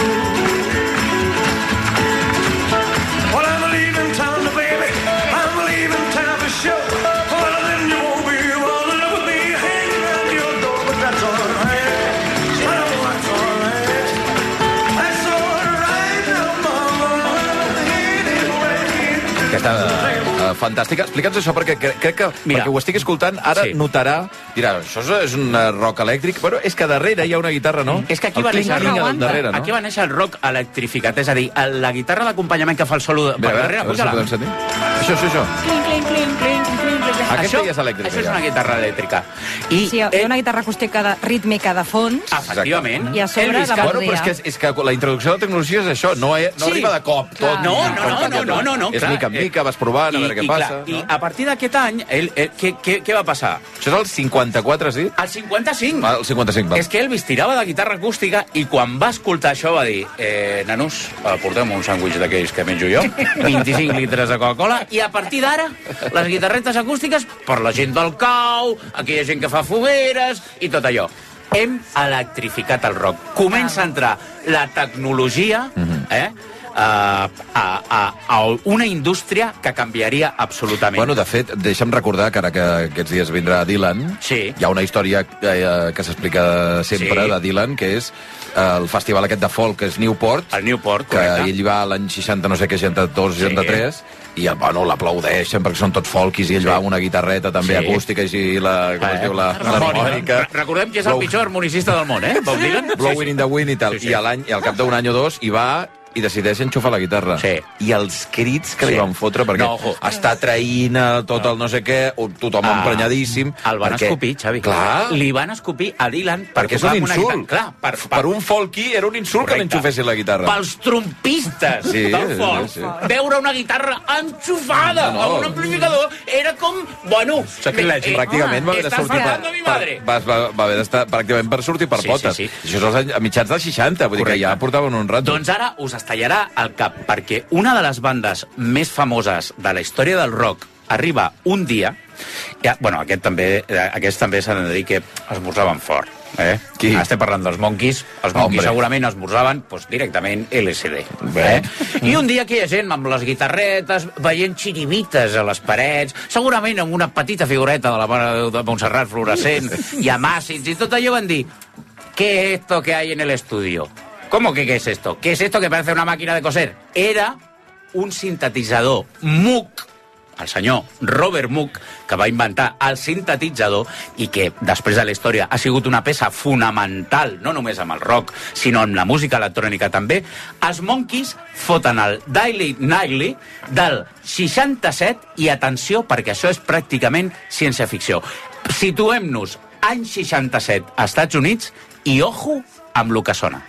Well, I'm leaving town, baby. I'm leaving town for sure. Well, then you won't be bothered with me hanging around your door, but that's all right. Well, that's all right. That's all right now, mama. Any way you do. Aquesta uh, fantàstica. Explica'ns això, perquè crec que Mira, perquè ho estic escoltant, ara sí. notarà... Dirà, això és un rock elèctric, però és que darrere hi ha una guitarra, no? És que aquí, va néixer, el darrere, no? Aquí va néixer el rock electrificat, és a dir, la guitarra d'acompanyament que fa el solo per darrere, puja-la. Això, això, això. Clink, clink, clink, clink, clink. Aquesta ja és elèctrica. Això és una guitarra elèctrica. I sí, hi ha una guitarra acústica de, rítmica de fons. Efectivament. I a sobre la bueno, però és que, és que la introducció de la tecnologia és això, no, no sí. arriba de cop. Tot, no, no, no, no, no, no, no, és mica en mica, vas provant, a veure què passa. I a partir d'aquest any, què va passar? Això és el cinquanta-quatre, sí? El cinquanta-cinc. El cinquanta-cinc, va. És que Elvis tirava de guitarra acústica i quan va escoltar això va dir: eh, nanos, portem un sàndwich d'aquells que menjo jo, vint-i-cinc litres de Coca-Cola, i a partir d'ara, les guitarretes acústiques per la gent del cau, aquella gent que fa fogueres i tot allò. Hem electrificat el rock. Comença a entrar la tecnologia, eh? A, a, a, a una indústria que canviaria absolutament. Bueno, de fet, deixa'm recordar que ara que aquests dies vindrà Dylan, sí. hi ha una història eh, que s'explica sempre sí. de Dylan, que és el festival aquest de folk, que és Newport, el Newport, que correcte. Ell va l'any seixanta, no sé què, seixanta-dos, seixanta-tres, sí. i bueno, l'aplaudeixen perquè són tots folkis, i ell sí. va amb una guitarreta també sí. acústica, i la, com es diu, la, l'harmònica. Recordem que és el pitjor harmonicista del món, eh? Bob Dylan? Blowing in the Wind i tal. Sí, sí. I, a l'any, i al cap d'un any o dos hi va i decideix enxufar la guitarra. Sí. I els crits que sí. li van fotre, perquè no, ojo. està traint tot el no sé què, tothom ah, emprenyadíssim. El van perquè, escopir, Xavi. Clar. Li van escopir a Dylan per perquè és un insult. Clar, per, per... per un folky era un insult correcte. Que l'enxufessin la guitarra. Pels trompistes sí, del folk. Sí, sí. Veure una guitarra enxufada no, no. a un amplificador era com, bueno... Sacrilegi. Eh, pràcticament va haver de sortir per, per, va, va, va haver d'estar pràcticament per sortir per sí, potes. Sí, sí. Això és als, a mitjans dels seixanta, vull correcte. Dir que ja portaven un rato. Doncs ara us estallarà el cap, perquè una de les bandes més famoses de la història del rock arriba un dia... Ja, bueno, aquest també, aquests també s'han de dir que esmorzaven fort. Eh? Qui? Estem parlant dels Monkeys. Els Monkeys Hombre. segurament esmorzaven pues, directament L S D. Eh? I un dia aquella gent amb les guitarretes, veient xiribites a les parets, segurament amb una petita figureta de la Mare de Montserrat fluorescent i amb àcids i tot allò, van dir: ¿qué es esto que hay en el estudio? ¿Cómo que qué es esto? ¿Qué es esto que parece una máquina de coser? Era un sintetitzador Moog, el senyor Robert Moog, que va inventar el sintetitzador i que després de la història ha sigut una peça fonamental, no només amb el rock, sinó amb la música electrònica també. Els Monkeys foten el Daily Nightly del seixanta-set i atenció, perquè això és pràcticament ciència-ficció. Situem-nos any seixanta-set als Estats Units i ojo amb lo que sona.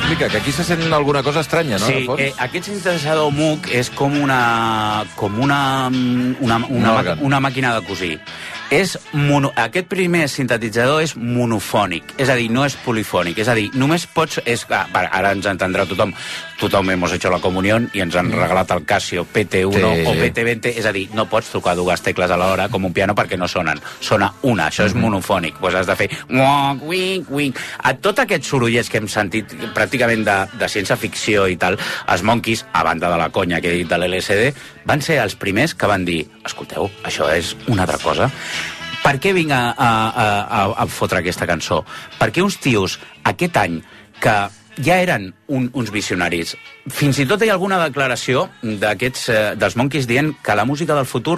explica, que aquí se sent alguna cosa estranya, no? Sí, eh, aquest sintetitzador Moog és com una com una, una, una, una, una màquina de cosir. És mono, aquest primer sintetitzador és monofònic, és a dir, no és polifònic, és a dir, només pots... És, ah, ara ens entendrà tothom, tothom hemos hecho la comunión i ens han regalat el Casio P T uno sí. o P T veinte, és a dir, no pots tocar dues tecles a l'hora com un piano perquè no sonen, sona una, això és monofònic, doncs has de fer wink, wink, wink. A tot aquests sorollets que hem sentit pràcticament de, de ciència-ficció i tal, els Monkeys, a banda de la conya que he dit de l'L S D, van ser els primers que van dir, escolteu, això és una altra cosa. Per què vinc a, a, a, a fotre aquesta cançó? Perquè uns tios, aquest any, que ja eren un, uns visionaris, fins i tot hi ha alguna declaració d'aquests eh, dels Monkeys dient que la música del futur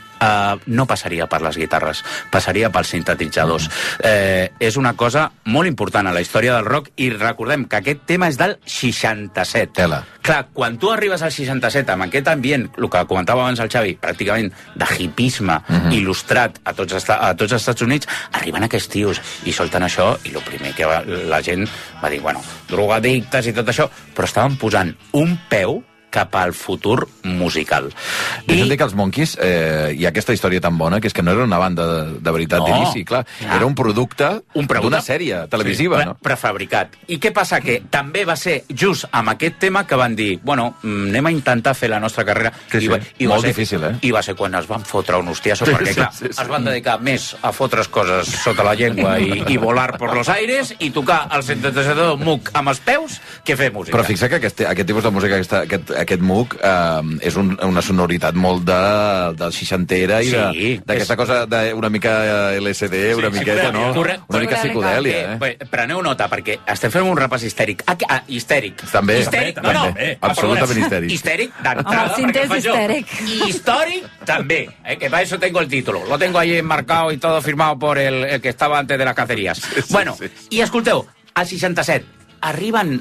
Uh, no passaria per les guitarres, passaria pels sintetitzadors. Eh, és una cosa molt important a la història del rock i recordem que aquest tema és del seixanta-set. Tela. Clar, quan tu arribes al seixanta-set amb aquest ambient, el que comentava abans el Xavi, pràcticament de hipisme uh-huh. il·lustrat a tots, a tots els Estats Units, arriben aquests tios i solten això i el primer que va, la gent va dir, bueno, drogadictes i tot això, però estaven posant un peu cap al futur musical. I I... que els Monkeys, eh, hi ha aquesta història tan bona, que és que no era una banda de, de veritat no, d'inici, clar. Ja. Era un producte, un producte d'una sèrie televisiva, sí, no? Prefabricat. I què passa? Que també va ser just amb aquest tema que van dir, bueno, anem a intentar fer la nostra carrera. Sí, sí. I va, i molt va ser, difícil, eh? I va ser quan es van fotre un hostiazo, sí, perquè, clar, sí, sí, sí. es van dedicar més a fotre's coses sota la llengua i, i volar por los aires i tocar el sintetitzador Moog amb els peus que fer música. Però fixa que aquest, aquest tipus de música, aquesta, aquest, aquest Moog, eh, és un, una sonoritat molt de, de seixantera i sí, d'aquesta és... cosa de, una mica L S D, una sí, miqueta, no? Corre, una mica psicodèlia, eh? Bé, preneu nota, perquè estem fent un repàs histèric. Ah, ah histèric. També. Histèric, també, no, no. també. Absolutament histèric. Histèric d'entrada, perquè faig jo. I històric també, eh, que para eso tengo el título. Lo tengo ahí enmarcado y todo firmado por el, el que estaba antes de las cacerías. Sí, sí, bueno, sí. I escolteu, al seixanta-set arriben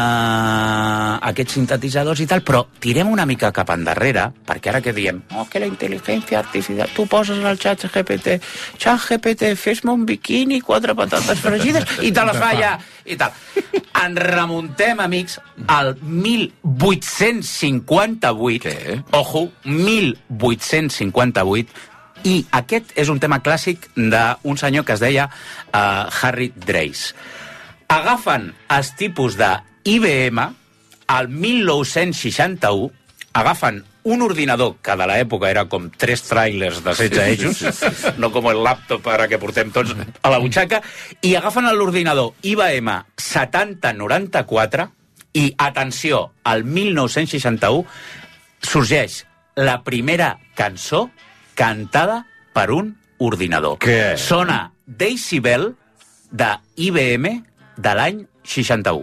eh, aquests sintetitzadors i tal, però tirem una mica cap endarrere, perquè ara que diem, oh, que la intel·ligència artificial, tu poses al xat G P T, xat G P T, fes-me un biquini, quatre patates fregides, i te les fa ja, i tal. Ens remuntem, amics, al mil vuit-cents cinquanta-vuit, Què? ojo, mil vuit-cents cinquanta-vuit, i aquest és un tema clàssic d'un senyor que es deia uh, Harry Dreis. Agafen els tipus de I B M al mil nou-cents seixanta-u, agafen un ordinador que de l'època era com tres trailers de setze eixos, no com el laptop ara que portem tots a la butxaca, i agafen l'ordinador I B M setanta noranta-quatre i, atenció, al mil nou-cents seixanta-u sorgeix la primera cançó cantada per un ordinador. Què? Sona Daisy Bell de I B M de l'any seixanta-u.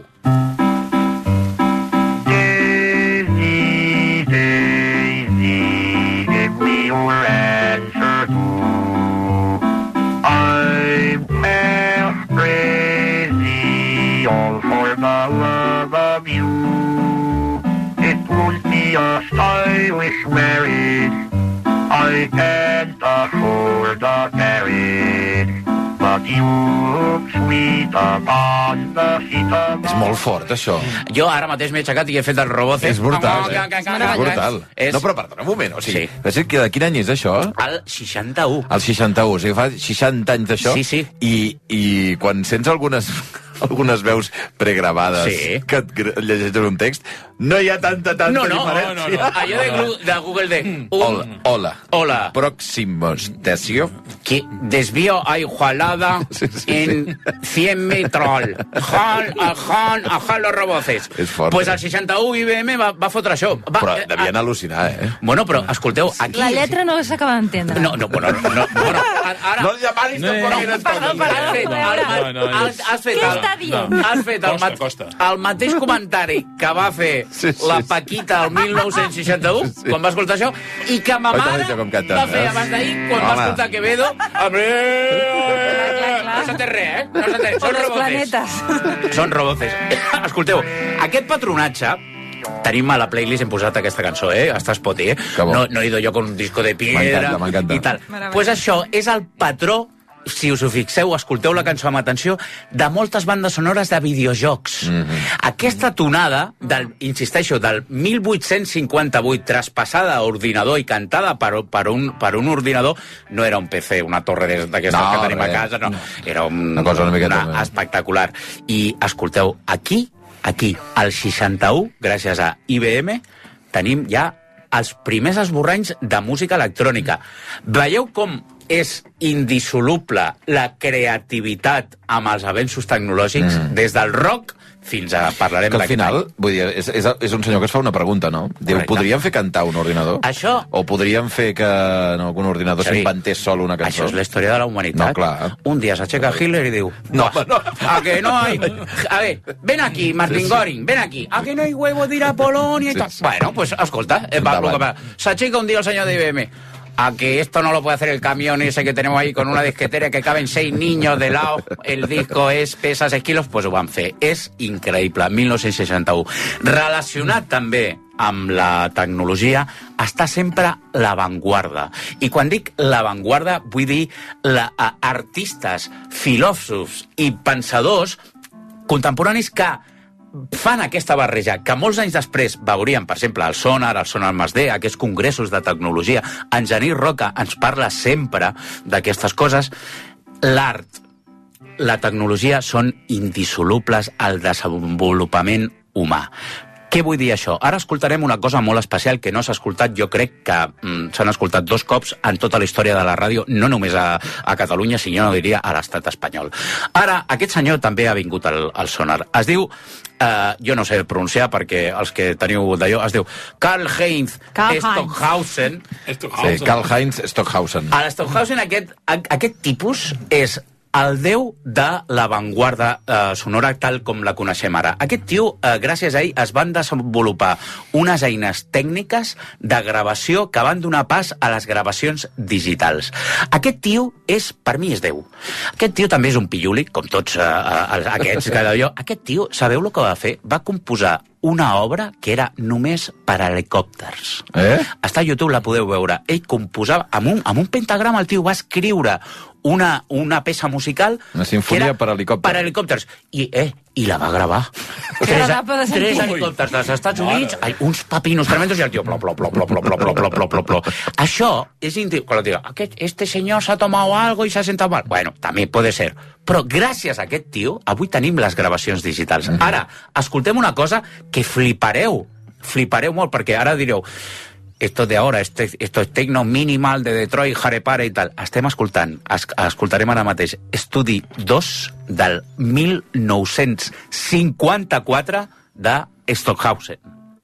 Daisy, Daisy, give me your answer too. I'm half crazy, all for the love of you. It won't be a stylish marriage, I can't afford a carriage. És molt fort, això. Jo ara mateix m'he aixecat i he fet el robot. És brutal, eh? És brutal. És... No, però perdona un moment, o sigui, sí. que de quin any és això? El seixanta-u. El seixanta-u, o sigui, fa seixanta anys d'això. Sí, sí. I, i quan sents algunes... algunes veus pregravades sí. que et llegeixen un text, no hi ha tanta, tanta no, no, diferència. No, no, no. Allò de, de Google de... Un... Hola, hola. Hola. Próximo estació. Que desvío a Igualada sí, sí, en sí. cien metros. Jal, a Jal, a Jal los roboces. És fort. Pues al seixanta-u I B M va, va fotre això. Va, però devien a... al·lucinar, eh? Bueno, però, escolteu, aquí... La lletra no s'acaba d'entendre. No, no, bueno, no, no, bueno, ara... No li demanis no, tampoc no, perdó, perdó, has fet... Què està dient? Has fet el, mat el mateix comentari que va fer sí, sí, la Paquita el mil nou-cents seixanta-u, sí. quan va escoltar això, i que ma mare va fer abans d'ahir, quan va escoltar Quevedo. No se té res, eh? No se té. Són roboces. Són roboces. Escolteu, aquest patronatge tenim a la playlist, hem posat aquesta cançó, eh? Està a Spotify, eh? No, no he ido yo con un disco de piedra i tal. Pues això és el patró si us ho fixeu, escolteu la cançó amb atenció, de moltes bandes sonores de videojocs. Mm-hmm. Aquesta tonada, del, insisteixo, del mil vuit-cents cinquanta-vuit, traspassada a ordinador i cantada per, per, un, per un ordinador, no era un P C, una torre d'aquestes no, que tenim res. a casa, no. Era un, una cosa una miqueta una espectacular. I escolteu, aquí, aquí, al seixanta-u, gràcies a I B M, tenim ja els primers esborranys de música electrònica. Veieu com és indissoluble la creativitat amb els avenços tecnològics, mm. des del rock fins a... Parlarem que al final, vull dir, és, és, és un senyor que es fa una pregunta, no? Diu, correcte. Podríem fer cantar un ordinador? Això... O podríem fer que no, un ordinador s'inventés sol una cançó? Això és la història de la humanitat. No, clar. Un dia s'aixeca Hitler i diu... No, no. A que no hay... A ver, ven aquí, Martin Göring, ven aquí. A que no hay huevo de ir a Polonia y tal. Bueno, pues, escolta, va, s'aixeca un dia el senyor de I B M. A que esto no lo puede hacer el camión ese que tenemos ahí con una disquetera que caben seis niños de lado, el disco es, pesa seis quilos, pues ho van fer. És increïble, mil nou-cents seixanta-u. Relacionat també amb la tecnologia, està sempre l'avantguarda. I quan dic l'avantguarda, vull dir la, a, artistes, filòsofs i pensadors contemporanis que fan aquesta barreja, que molts anys després veuríem, per exemple, el Sonar, el Sonar més D, aquests congressos de tecnologia. En Genís Roca ens parla sempre d'aquestes coses. L'art, la tecnologia són indissolubles al desenvolupament humà. Què vull dir això? Ara escoltarem una cosa molt especial que no s'ha escoltat, jo crec que mm, s'han escoltat dos cops en tota la història de la ràdio, no només a, a Catalunya, sinó, no diria, a l'estat espanyol. Ara, aquest senyor també ha vingut al, al Sonar. Es diu, eh, jo no sé pronunciar perquè els que teniu d'allò, es diu Karl-Heinz Stockhausen. Sí, Karl-Heinz Stockhausen. A l'Stockhausen aquest, aquest tipus és el déu de l'avantguarda eh, sonora tal com la coneixem ara. Aquest tio, eh, gràcies a ell, es van desenvolupar unes eines tècniques de gravació que van donar pas a les gravacions digitals. Aquest tio és, per mi, és déu. Aquest tio també és un pilluli, com tots eh, aquests que d'allò. Aquest tio, sabeu el que va fer? Va composar una obra que era només per a helicòpters. Eh? Està a YouTube, la podeu veure. Ell composava, amb un, amb un pentagrama, el tio va escriure una, una peça musical... Una sinfonia per a helicòpters. Per a helicòpters. I, eh, i la va gravar. Tres, tres helicòpters dels Estats Units, ai, uns papinos tremendos, i el tio... Plo, plo, plo, plo, plo, plo, plo, plo, plo, plo, plo. Això és... Quan diu, este senyor s'ha tomat algo i s'ha sentat mal. Bueno, també puede ser. Però gràcies a aquest tio, avui tenim les gravacions digitals. Ara, escoltem una cosa que flipareu. Flipareu molt, perquè ara direu... Esto de ahora, esto, esto es tecno minimal de Detroit, Jarepare i tal. Estem escoltant, es, escoltarem ara mateix, Estudi dos del mil nou-cents cinquanta-quatre de Stockhausen.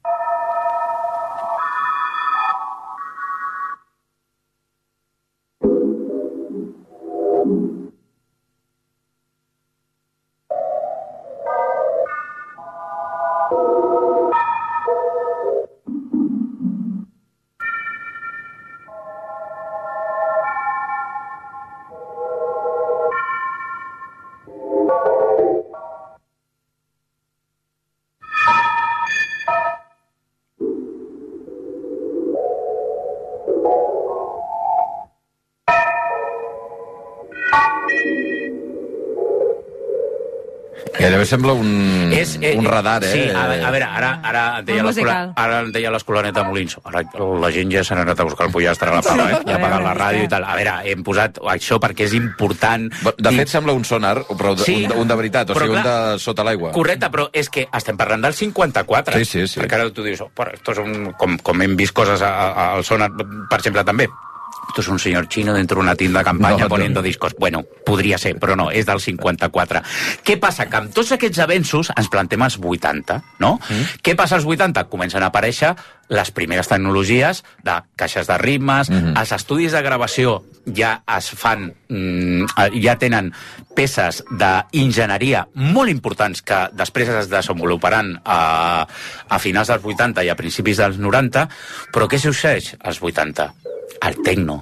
Gairebé sembla un, és, eh, un radar, eh? Sí, a, a veure, ara, ara deia l'Escolaneta Molins. Ara la gent ja s'ha anat a buscar el pollastre a la pala, eh? Ja ha pagat la ràdio i tal. A veure, hem posat això perquè és important. De fet, sembla un sonar, però sí, un, un de veritat, o sigui, un de sota l'aigua. Correcte, però és que estem parlant del cinquanta-quatre. Sí, sí, sí. Perquè ara tu dius, oh, però esto és un... Com, com hem vist coses al sonar, per exemple, també. Esto es un señor chino dentro de una tienda de campaña no, poniendo no. discos. Bueno, podria ser, però no, és del cinquanta-quatre. Què passa? Que amb tots aquests avenços ens plantem als vuitanta, no? Mm. Què passa als vuitanta? Comencen a aparèixer les primeres tecnologies de caixes de ritmes, mm -hmm. els estudis de gravació ja es fan, mm, ja tenen peces d'enginyeria molt importants que després es desenvoluparan a, a finals dels vuitanta i a principis dels noranta, però què succeeix als vuitanta? El tecno. Mm.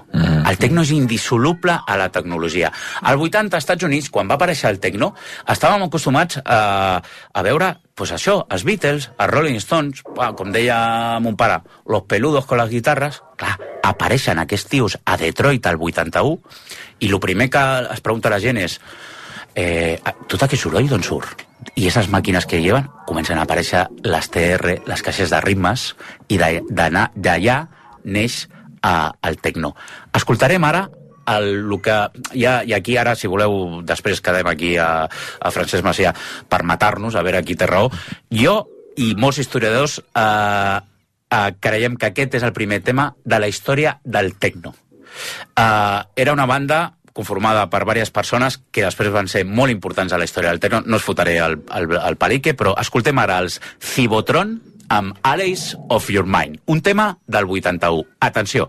Mm-hmm. El tecno és indissoluble a la tecnologia. Al vuitanta, als Estats Units, quan va aparèixer el tecno, estàvem acostumats a, a veure, pues això, els Beatles, els Rolling Stones, com deia mon pare, los peludos con les guitarres. Clar, apareixen aquests tios a Detroit al vuitanta-u, i el primer que es pregunta la gent és eh, tot aquest soroll d'on surt? I aquestes màquines que lleven comencen a aparèixer les T R, les caixes de ritmes, i d'allà neix uh, el tecno. Escoltarem ara el, el que... Ja, I aquí ara, si voleu, després quedem aquí a, a Francesc Macià per matar-nos, a veure qui té raó. Jo i molts historiadors eh, eh, creiem que aquest és el primer tema de la història del tecno. Eh, era una banda conformada per diverses persones que després van ser molt importants a la història del tecno. No us fotaré el, el, el palique, però escoltem ara els Cibotron amb Allies of Your Mind, un tema del vuitanta-u. Atenció!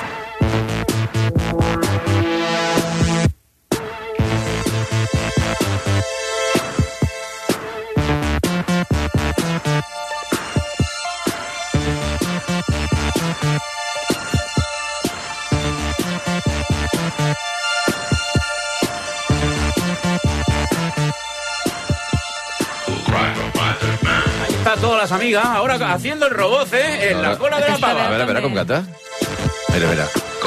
Todas las amigas, ahora haciendo el robot, ¿eh? En la cola de la pava. A veure, a veure com canta. Mira, mira.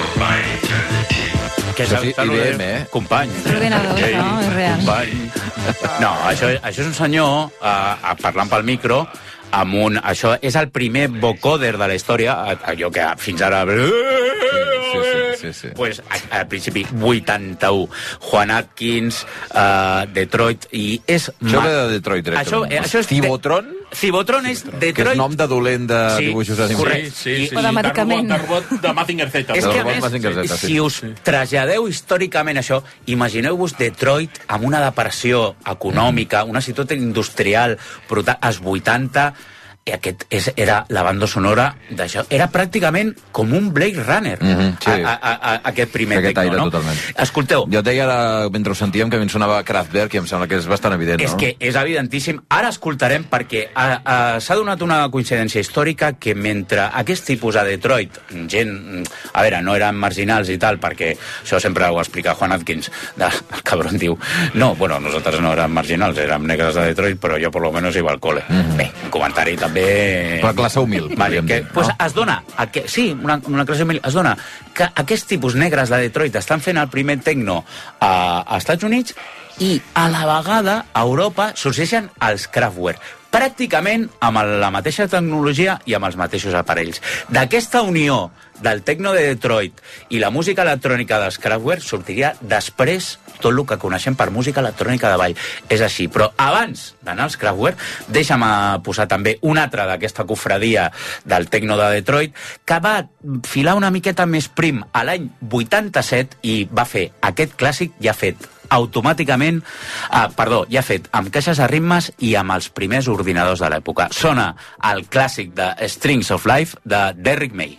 Que això és I B M, eh? Company. Ordenador, no? És real. Company. No, això, això és un senyor, uh, parlant pel micro, amb un... Això és el primer vocoder de la història, allò que fins ara... Sí, sí, sí, sí. Pues, al principi, vuitanta-u. Juan Atkins, uh, Detroit, i és... Això ve de Detroit, dret. Això, això és... Cibotron? Cibotron és Detroit... Que és nom de dolent de sí, dibuixos animats. Sí, sí, sí. O de medicament. De robot de Mazinger Z. És que, a més, si us traslladeu històricament això, imagineu-vos Detroit amb una depressió econòmica, una situació industrial brutal, als vuitanta... I aquest és, era la banda sonora d'això. Era pràcticament com un Blade Runner, mm-hmm, sí. a, a, a, aquest primer aquest tecno, no? Totalment. Escolteu... Jo et deia, ara, mentre ho sentíem, que a mi em sonava Kraftwerk, i em sembla que és bastant evident, és no? És que és evidentíssim. Ara escoltarem, perquè s'ha donat una coincidència històrica que mentre aquest tipus a Detroit, gent... A veure, no eren marginals i tal, perquè això sempre ho explica Juan Atkins, de, el cabron diu, no, bueno, nosaltres no érem marginals, érem negres de Detroit, però jo por lo menos iba al cole. Mm-hmm. Bé, un comentari també... Per la classe humil, vale, que, dir, no? Pues es dona, que, sí, una, una classe humil, es dona que aquests tipus negres de Detroit estan fent el primer tecno a, a Estats Units i a la vegada a Europa sorgeixen els Kraftwerk, pràcticament amb la mateixa tecnologia i amb els mateixos aparells. D'aquesta unió del tecno de Detroit i la música electrònica dels Kraftwerk sortiria després tot el que coneixem per música electrònica de ball. És així, però abans d'anar als Kraftwerk, deixa'm posar també una altra d'aquesta cofradia del tecno de Detroit, que va filar una miqueta més prim a l'any vuitanta-set i va fer aquest clàssic ja fet automàticament, ah, perdó, ja fet amb caixes de ritmes i amb els primers ordinadors de l'època. Sona el clàssic de Strings of Life de Derrick May.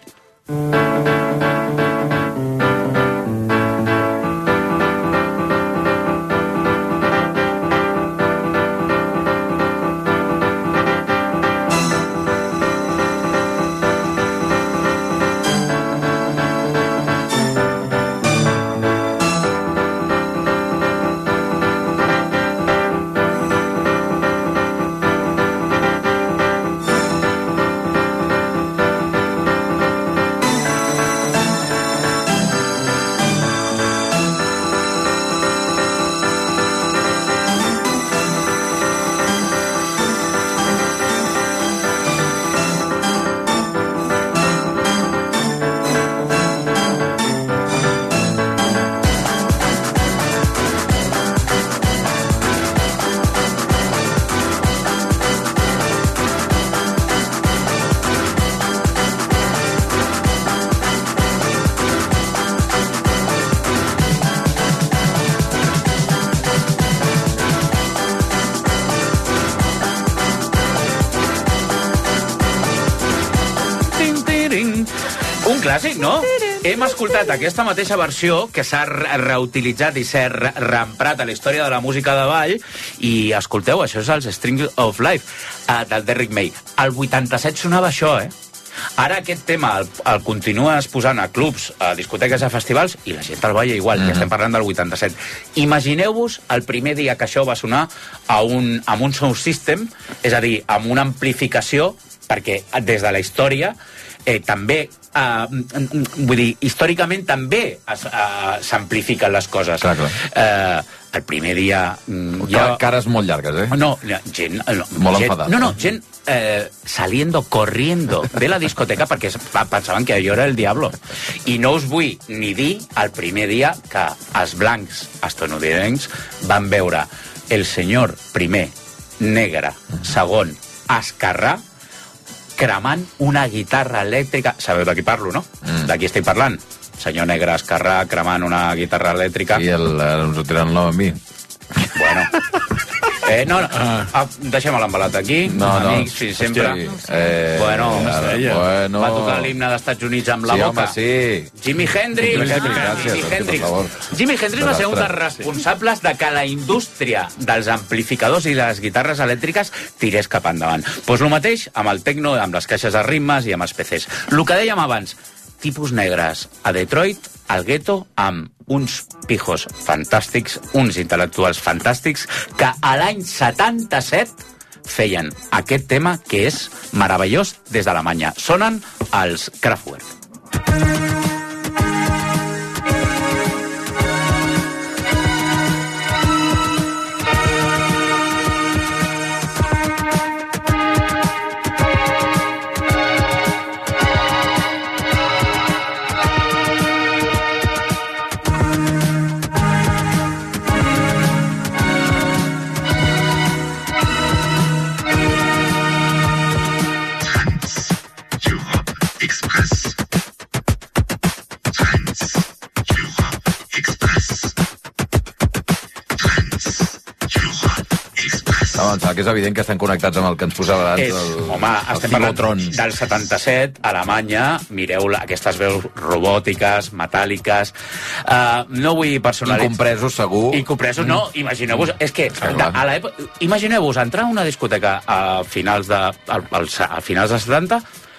Clàssic, no? Hem escoltat aquesta mateixa versió que s'ha reutilitzat i s'ha reemprat a la història de la música de ball i escolteu, això és els Strings of Life uh, del Derrick May. Al vuitanta-set sonava això, eh? Ara aquest tema el, el continues posant a clubs, a discoteques, a festivals, i la gent el balla igual, mm-hmm. i estem parlant del vuitanta-set. Imagineu-vos el primer dia que això va sonar a un, amb un sound system, és a dir, amb una amplificació, perquè des de la història eh, també, eh, vull dir, històricament també uh, s'amplifiquen les coses. Clar, clar. Eh, el primer dia... Mm, ja... Cares molt llargues, eh? No, gent... No, molt gent, enfadat. No, no, gent eh, saliendo, corriendo de la discoteca perquè pensaven que allò era el diablo. I no us vull ni dir el primer dia que els blancs estatunidencs van veure el senyor primer negre, segon esquerrà, cremant una guitarra elèctrica. Sabeu de qui parlo, no? Mm. De qui estic parlant? Senyor negre esquerrà cremant una guitarra elèctrica. I el, el, el tirant l'home amb mi. Bueno. Eh, no, no. Ah, deixem l'embalat aquí. No, amics, no. fins sempre. Hòstia, eh, bueno, bueno, va tocar l'himne dels Estats Units amb la sí, boca. Home, sí. Jimi Hendrix. Jimi Hendrix, gràcies, Jimi Hendrix. per favor. Jimi Hendrix va ser un dels responsables de que la indústria dels amplificadors i les guitarres elèctriques tirés cap endavant. Doncs pues el mateix amb el tecno, amb les caixes de ritmes i amb els P Cs. El que dèiem abans, tipus negres a Detroit, al gueto, amb uns pijos fantàstics, uns intel·lectuals fantàstics, que a l'any setanta-set feien aquest tema que és meravellós des d'Alemanya. Sonen els Kraftwerk. Que és evident que estan connectats amb el que ens posava abans. És, el, home, el estem parlant del setanta-set, a Alemanya, mireu la, aquestes veus robòtiques, metàl·liques, uh, no vull personalitzar... Incompresos, segur. Incompresos, no, imagineu-vos... És que, de, a l'època... Imagineu-vos entrar a una discoteca a finals de, a, a finals de setanta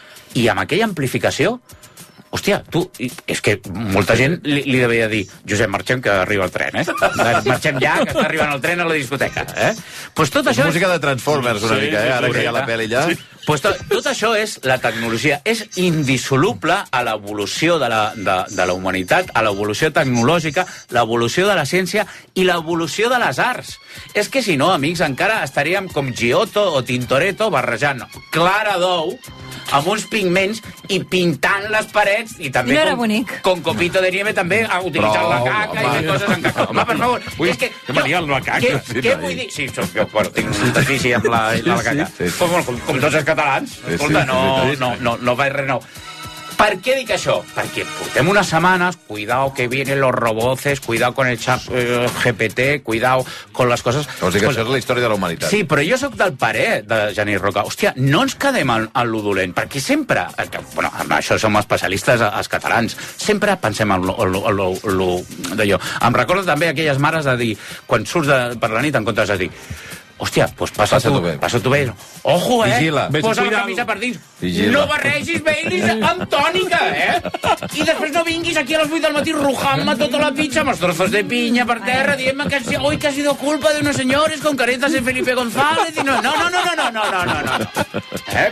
i amb aquella amplificació. Hòstia, tu, és que molta gent li, li devia dir Josep, marxem que arriba el tren, eh? Marxem ja, que està arribant el tren a la discoteca, eh? Pues tot això... Música de Transformers una sí, mica, eh? Ara que hi ha la pel·li ja. Sí. Pues tot, tot això és la tecnologia, és indissoluble a l'evolució de, la, de, de la humanitat, a l'evolució tecnològica, l'evolució de la ciència i l'evolució de les arts. És que si no, amics, encara estaríem com Giotto o Tintoretto barrejant clara d'ou amb uns pigments i pintant les parets i també no era com, bonic. com Copito de Nieve també utilitzant Però, la caca home, i fent coses en caca. Home, per favor. Ui, és que, que m'alia la caca. Què, sí, què vull dir? Sí, soc, jo, bueno, tinc un defici amb la, la caca. Sí, sí. Com, com, com tots els catalans. Escolta, no, no, no, no vaig res nou. Per què dic això? Perquè portem unes setmanes, cuidao que vienen los roboces, cuidao con el chat eh, G P T, cuidao con les coses... O sigui que això és la història de la humanitat. Sí, però jo sóc del parer de Genís Roca. Hòstia, no ens quedem en, en lo dolent, perquè sempre... Que, bueno, amb això som especialistes els catalans. Sempre pensem en lo, lo, lo, lo d'allò. Em recordo també aquelles mares de dir, quan surts de, per la nit en comptes de dir hòstia, doncs passa, passa tu bé. Passa tu bé. Ojo, eh? Vigila. Posa la camisa per dins. Vigila. No barregis Baileys amb tònica, eh? I després no vinguis aquí a les vuit del matí rujant-me tota la pizza amb els trozos de pinya per terra, dient-me que hoy que ha sido culpa de unos señores con caretas de Felipe González. I no, no, no, no, no, no, no, no, no. Eh?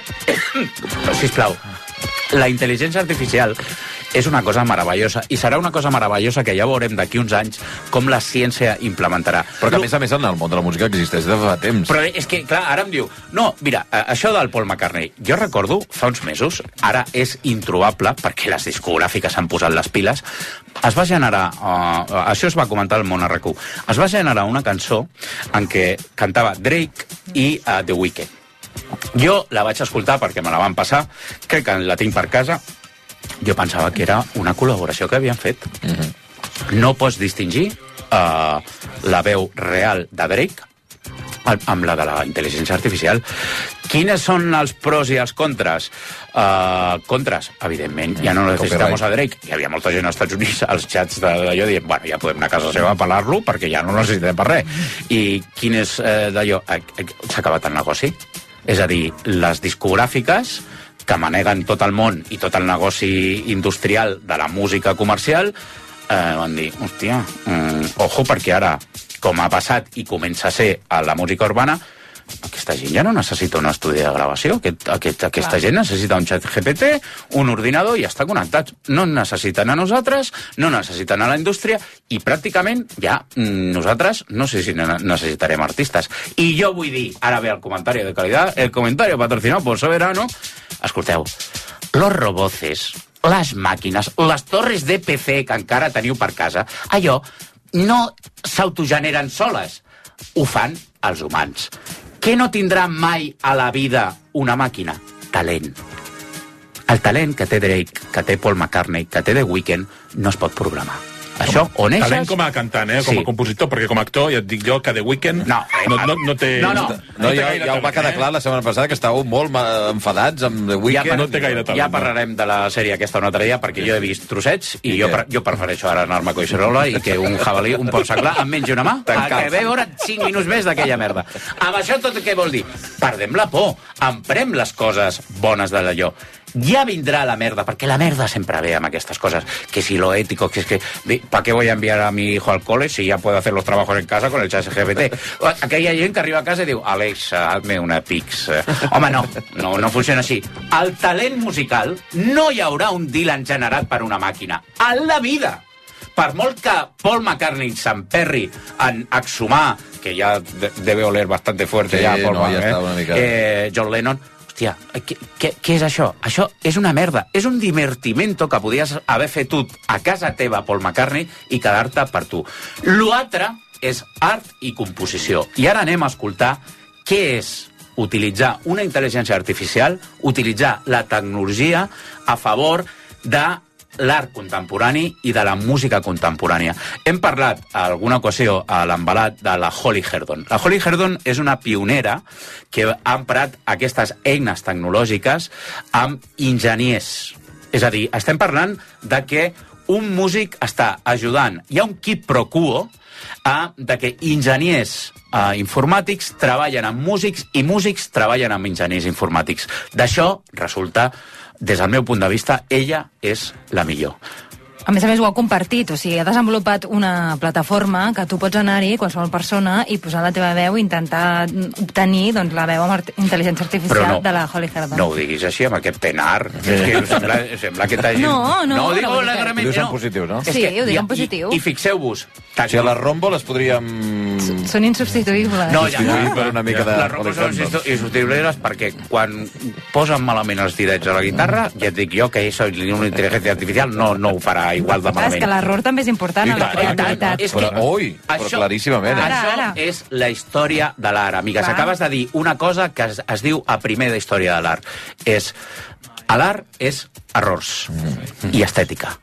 Sisplau, la intel·ligència artificial és una cosa meravellosa, i serà una cosa meravellosa que ja veurem d'aquí uns anys com la ciència implementarà. Però que, a més a més, en el món de la música existeix de fa temps. Però és que, clar, ara em diu... No, mira, això del Paul McCartney, jo recordo fa uns mesos, ara és introbable, perquè les discogràfiques han posat les piles, es va generar... Uh, això es va comentar al Món R Q. Es va generar una cançó en què cantava Drake i uh, The Weeknd. Jo la vaig escoltar perquè me la van passar, crec que la tinc per casa. Jo pensava que era una col·laboració que havien fet. Mm-hmm. No pots distingir uh, la veu real de Drake amb la de la intel·ligència artificial. Quines són els pros i els contres? Uh, contres, evidentment, ja no necessitamos a Drake. Hi havia molta gent als Estats Units, als xats d'allò, dient, bueno, ja podem anar a casa seva a parlar-lo perquè ja no necessitem per res. I quin és eh, d'allò? S'ha acabat el negoci. És a dir, les discogràfiques que maneguen tot el món i tot el negoci industrial de la música comercial, eh, van dir, hòstia, eh, ojo, perquè ara, com ha passat i comença a ser a la música urbana, aquesta gent ja no necessita un estudi de gravació, aquest, aquest, aquesta gent necessita un xat G P T, un ordinador i està connectat. No necessiten a nosaltres, no necessiten a la indústria i pràcticament ja nosaltres no sé si necessitarem artistes. I jo vull dir, ara ve el comentari de qualitat, el comentari patrocinat por Soberano. Escolteu, los roboces, les màquines, les torres de P C que encara teniu per casa, allò no s'autogeneren soles, ho fan els humans. Què no tindrà mai a la vida una màquina? Talent. El talent que té Drake, que té Paul McCartney, que té The Weeknd, no es pot programar. Això, on neixes... Talent com a cantant, eh? Com a compositor, perquè com a actor, ja et dic jo que The Weeknd no, no, no, no té... No, no, no ja, ja ho va quedar clar la setmana passada, que estàveu molt enfadats amb The Weeknd. Ja, no té gaire talent. Ja parlarem de la sèrie aquesta una altra dia, perquè jo he vist trossets i, I jo, jo prefereixo ara anar-me a Collserola i que un jabalí, un porc senglar, em mengi una mà, a que ve veure cinc minuts més d'aquella merda. Amb això tot què vol dir? Perdem la por, emprem les coses bones de d'allò. Ya vendrá la merda, perquè la merda sempre ve amb aquestes coses, que si lo ético, que es que, ¿para qué voy a enviar a mi hijo al cole si ya puedo hacer los trabajos en casa con el chat G P T? Aquella gent que arriba a casa i diu, Alexa, hazme una pix. Home, no, no, no funciona així. El talent musical no hi haurà un Dylan generat per una màquina. A la vida! Per molt que Paul McCartney s'emperri en exhumar, que ja debe oler bastante fuerte sí, ja, Paul no, McCartney, ja està una mica... eh, John Lennon, hòstia, què, què, què és això? Això és una merda. És un divertimento que podies haver fet tu a casa teva, Paul McCartney, i quedar-te per tu. L'altre és art i composició. I ara anem a escoltar què és utilitzar una intel·ligència artificial, utilitzar la tecnologia a favor de l'art contemporani i de la música contemporània. Hem parlat a alguna ocasió a l'embalat de la Holly Herdon. La Holly Herdon és una pionera que ha emprat aquestes eines tecnològiques amb enginyers. És a dir, estem parlant de que un músic està ajudant, hi ha un quid pro quo a, de que enginyers uh, informàtics treballen amb músics i músics treballen amb enginyers informàtics. D'això resulta, des del meu punt de vista, ella és la millor. A més a més ho ha compartit, o sigui, ha desenvolupat una plataforma que tu pots anar-hi, qualsevol persona, i posar la teva veu i intentar obtenir doncs, la veu amb art intel·ligència artificial no, de la Holly Herdon. No ho diguis així, amb aquest penar. Eh. És que sembla, sembla que t'hagi... No, no. No, ho dic no, alegrement. Ho dius en positiu, no? Sí, ho dic en positiu. I, i fixeu-vos... O sigui, a les Rombo les podríem... Són insubstituïbles. No, ja, ja, per una mica de... Les Rombo són insubstituïbles perquè quan posen malament els direts a la guitarra, ja et dic jo que això, una intel·ligència artificial no, no ho farà igual de malament. És que l'error també és important a la creativitat. És que, però, ui, però això, claríssimament. Eh? Ara, això ara. és la història de l'art, amigues. Clar. Acabes de dir una cosa que es, es diu a primer de història de l'art. És, l'art és errors mm. i estètica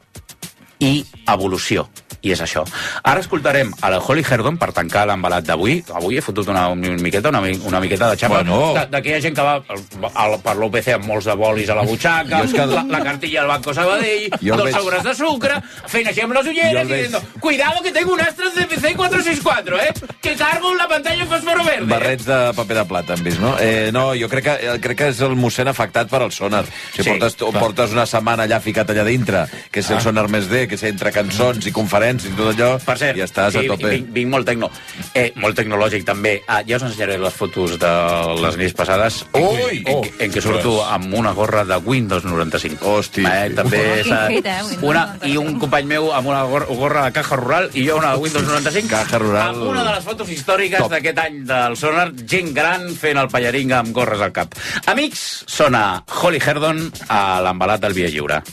i evolució. I és això. Ara escoltarem a la Holly Herdon per tancar l'embalat d'avui. Avui he fotut una, una miqueta una, una miqueta de xapa bueno. d'aquella gent que va al, per l'O P C amb molts de bolis a la butxaca, que... la, la cartilla al Banco Sabadell, dos veig... sobres de sucre, fent així amb les ulleres i dient, cuidado que tengo un Astra C P C cuatro seis cuatro, eh? Que cargo la pantalla en fósforo verde. Barrets de paper de plata, hem vist, no? Eh, no, jo crec que, crec que és el mossèn afectat per al sonar. Si sí, portes, portes una setmana allà ficat allà dintre, que és el sonar més D, que és entre cançons i conferències i tot allò, per cert, i estàs sí, a tope. Vinc, vinc molt tecno. Eh, molt tecnològic, també. Ah, ja us ensenyaré les fotos de les nits passades en, Ui, en, oh, en què surto amb una gorra de Windows noranta-cinc. Hosti. Eh, també oh, és, hit, eh, una, I un company meu amb una gorra de Caja Rural i jo una de Windows noranta-cinc. Caja Rural. Amb una de les fotos històriques d'aquest any del sonar, gent gran fent el pallaringa amb gorres al cap. Amics, sona Holly Herdon a l'embalat del Via Lliure.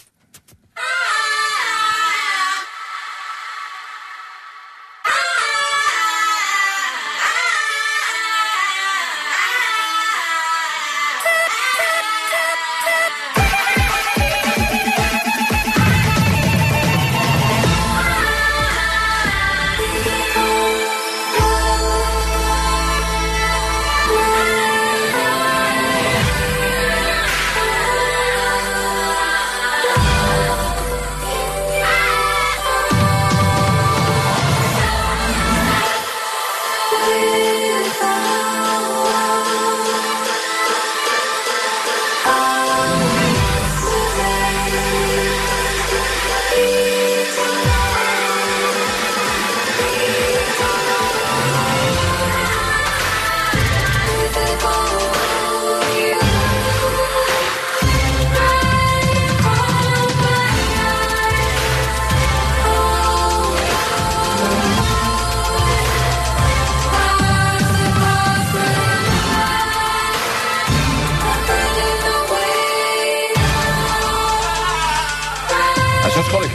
Oh,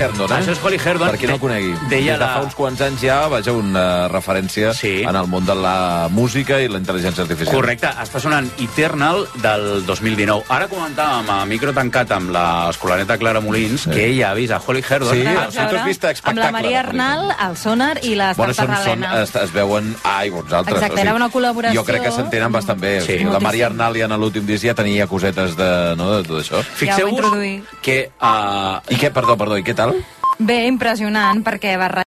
Herndon, eh? Això és Holly Herndon. Per qui no el conegui. Deia Des de la... fa uns quants anys ja, vaja, una referència sí. en el món de la música i la intel·ligència artificial. Correcte, està sonant Eternal del dos mil dinou. Ara comentàvem a micro tancat amb l'escolaneta Clara Molins sí. que ella ha vist a Holly Herndon. Sí, ah, sí, tu has vist espectacle. Amb la Maria Arnal, el Sonar i la bueno, Santa són, Helena. Són, es, es veuen ai, uns altres. Exacte, o sigui, era una col·laboració... Jo crec que s'entenen bastant bé. Sí. La Maria Arnal ja en l'últim disc ja tenia cosetes de, no, de tot això. Fixeu-vos que... Uh... I què, perdó, perdó, i què tal? Bé, impressionant, perquè va